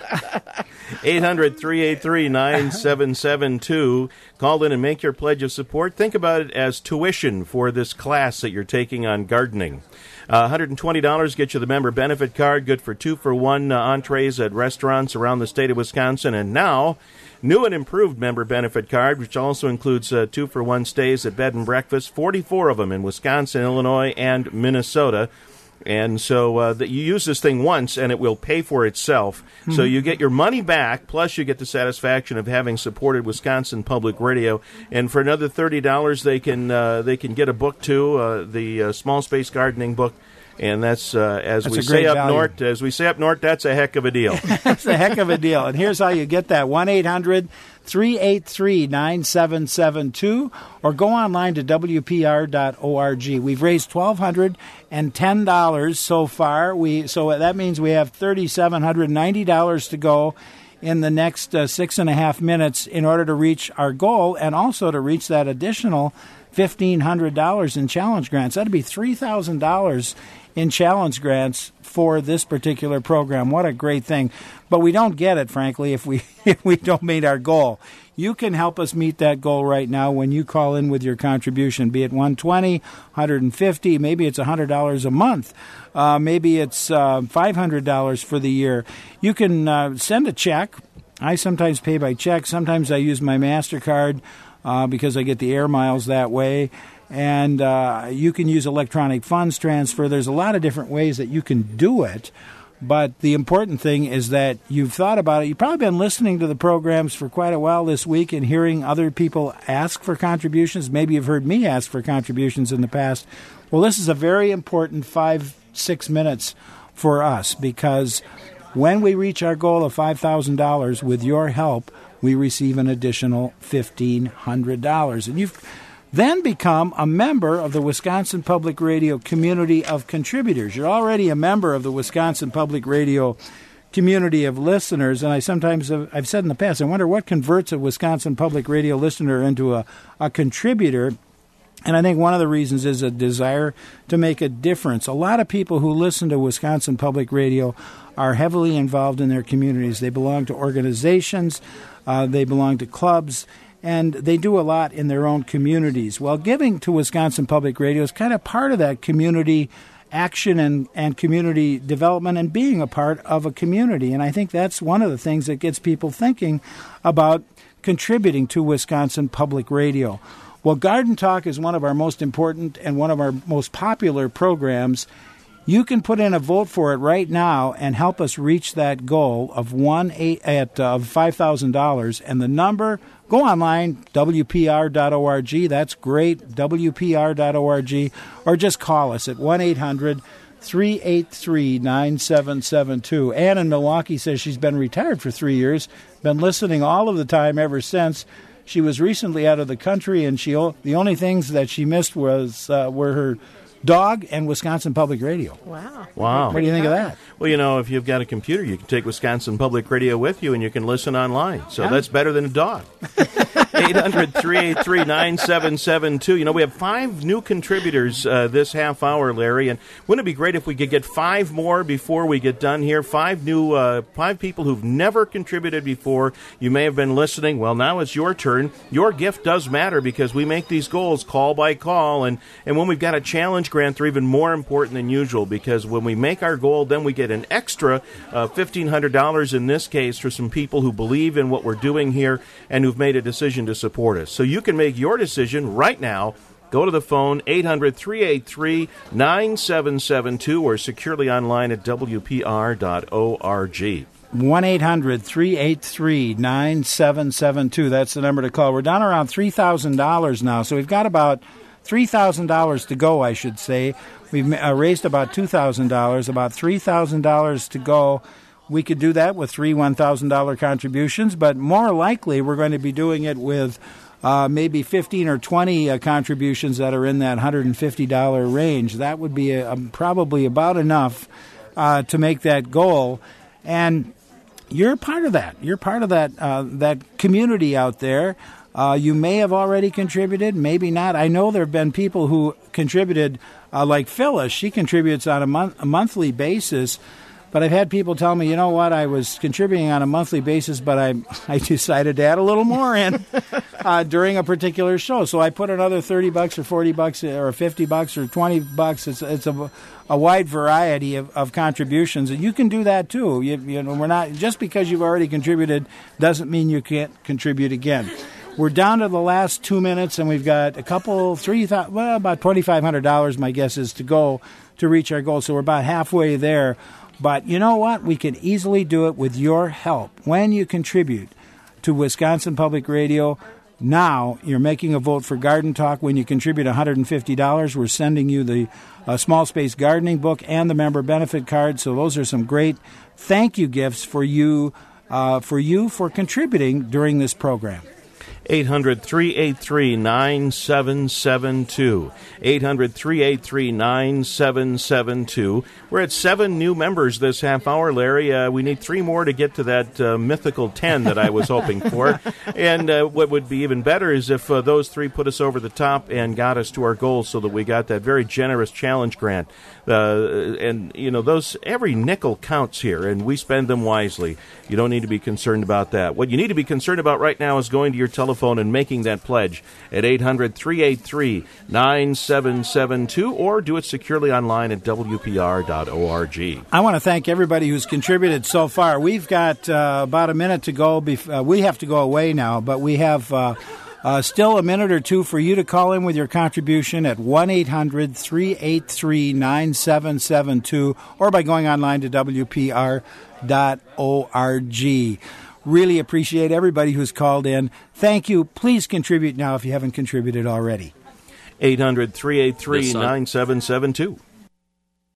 eight hundred three eight three nine seven seven two. Call in and make your pledge of support. Think about it as tuition for this class that you're taking on gardening. Uh, one hundred twenty dollars gets you the member benefit card, good for two-for-one uh, entrees at restaurants around the state of Wisconsin. And now, new and improved member benefit card, which also includes uh, two-for-one stays at bed and breakfast, forty-four of them in Wisconsin, Illinois, and Minnesota. And so uh, that you use this thing once, and it will pay for itself. Mm-hmm. So you get your money back, plus you get the satisfaction of having supported Wisconsin Public Radio. And for another thirty dollars, they can uh, they can get a book too, uh, the uh, Small Space Gardening book. And that's uh, as that's we say up value. north. As we say up north, that's a heck of a deal. That's a heck of a deal. And here's how you get that: one eight hundred three eight three nine seven seven two, or go online to w p r dot org. We've raised twelve hundred and ten dollars so far. We so that means we have thirty seven hundred ninety dollars to go in the next uh, six and a half minutes in order to reach our goal, and also to reach that additional fifteen hundred dollars in challenge grants. That'd be three thousand dollars in challenge grants for this particular program. What a great thing. But we don't get it, frankly, if we if we don't meet our goal. You can help us meet that goal right now when you call in with your contribution, be it one hundred twenty dollars, one hundred fifty dollars, maybe it's one hundred dollars a month. Uh, maybe it's uh, five hundred dollars for the year. You can uh, send a check. I sometimes pay by check. Sometimes I use my MasterCard uh, because I get the air miles that way. And uh, you can use electronic funds transfer. There's a lot of different ways that you can do it. But the important thing is that you've thought about it. You've probably been listening to the programs for quite a while this week and hearing other people ask for contributions. Maybe you've heard me ask for contributions in the past. Well, this is a very important five, six minutes for us, because when we reach our goal of five thousand dollars, with your help, we receive an additional fifteen hundred dollars. And you've then become a member of the Wisconsin Public Radio community of contributors. You're already a member of the Wisconsin Public Radio community of listeners, and I sometimes have, I've said in the past, I wonder what converts a Wisconsin Public Radio listener into a, a contributor. And I think one of the reasons is a desire to make a difference. A lot of people who listen to Wisconsin Public Radio are heavily involved in their communities. They belong to organizations, uh, they belong to clubs, and they do a lot in their own communities. Well, giving to Wisconsin Public Radio is kind of part of that community action and, and community development and being a part of a community. And I think that's one of the things that gets people thinking about contributing to Wisconsin Public Radio. Well, Garden Talk is one of our most important and one of our most popular programs. You can put in a vote for it right now and help us reach that goal of one eight at uh, five thousand dollars. And the number, go online, W P R dot org. That's great, W P R dot org. Or just call us at one eight hundred three eight three nine seven seven two. Ann in Milwaukee says she's been retired for three years, been listening all of the time ever since. She was recently out of the country, and she the only things that she missed was uh, were her dog and Wisconsin Public Radio. Wow. Wow. What do you think of that? Well, you know, if you've got a computer, you can take Wisconsin Public Radio with you, and you can listen online. So Yeah. that's better than a dog. eight hundred three eight three nine seven seven two. You know, we have five new contributors uh, this half hour, Larry, and wouldn't it be great if we could get five more before we get done here? Five new, uh, five people who've never contributed before. You may have been listening. Well, now it's your turn. Your gift does matter, because we make these goals call by call, and, and when we've got a challenge grant, they're even more important than usual, because when we make our goal, then we get an extra uh, fifteen hundred dollars in this case for some people who believe in what we're doing here and who've made a decision to support us. So you can make your decision right now. Go to the phone, eight hundred three eight three nine seven seven two, or securely online at W P R dot org. one eight hundred three eight three nine seven seven two. That's the number to call. We're down around three thousand dollars now, so we've got about three thousand dollars to go, I should say. We've uh, raised about two thousand dollars, about three thousand dollars to go. We could do that with three one thousand dollars contributions, but more likely we're going to be doing it with uh, maybe fifteen or twenty uh, contributions that are in that one hundred fifty dollars range. That would be a, a, probably about enough uh, to make that goal. And you're part of that. You're part of that uh, that community out there. Uh, you may have already contributed, maybe not. I know there have been people who contributed, uh, like Phyllis. She contributes on a, mon- a monthly basis. But I've had people tell me, you know what, I was contributing on a monthly basis, but I I decided to add a little more in uh, during a particular show. So I put another thirty bucks or forty bucks or fifty bucks or twenty bucks. It's it's a, a wide variety of, of contributions. And you can do that too. You, you know, we're not, just because you've already contributed doesn't mean you can't contribute again. We're down to the last two minutes, and we've got a couple, three, well, about twenty-five hundred dollars, my guess is, to go to reach our goal. So we're about halfway there. But you know what? We can easily do it with your help. When you contribute to Wisconsin Public Radio, now you're making a vote for Garden Talk. When you contribute one hundred fifty dollars, we're sending you the uh, Small Space Gardening book and the member benefit card. So those are some great thank you gifts for you, uh, for you for contributing during this program. eight hundred three eight three nine seven seven two. eight hundred three eight three nine seven seven two. We're at seven new members this half hour, Larry. Uh, we need three more to get to that uh, mythical ten that I was hoping for. And uh, what would be even better is if uh, those three put us over the top and got us to our goal, so that we got that very generous challenge grant. Uh, and, you know, those every nickel counts here, and we spend them wisely. You don't need to be concerned about that. What you need to be concerned about right now is going to your telephone and making that pledge at eight hundred three eight three nine seven seven two, or do it securely online at W P R dot org. I want to thank everybody who's contributed so far. We've got uh, about a minute to go. Bef- uh, we have to go away now, but we have uh, Uh, still a minute or two for you to call in with your contribution at one eight hundred three eight three nine seven seven two or by going online to W P R dot org. Really appreciate everybody who's called in. Thank you. Please contribute now if you haven't contributed already. eight hundred three eight three nine seven seven two.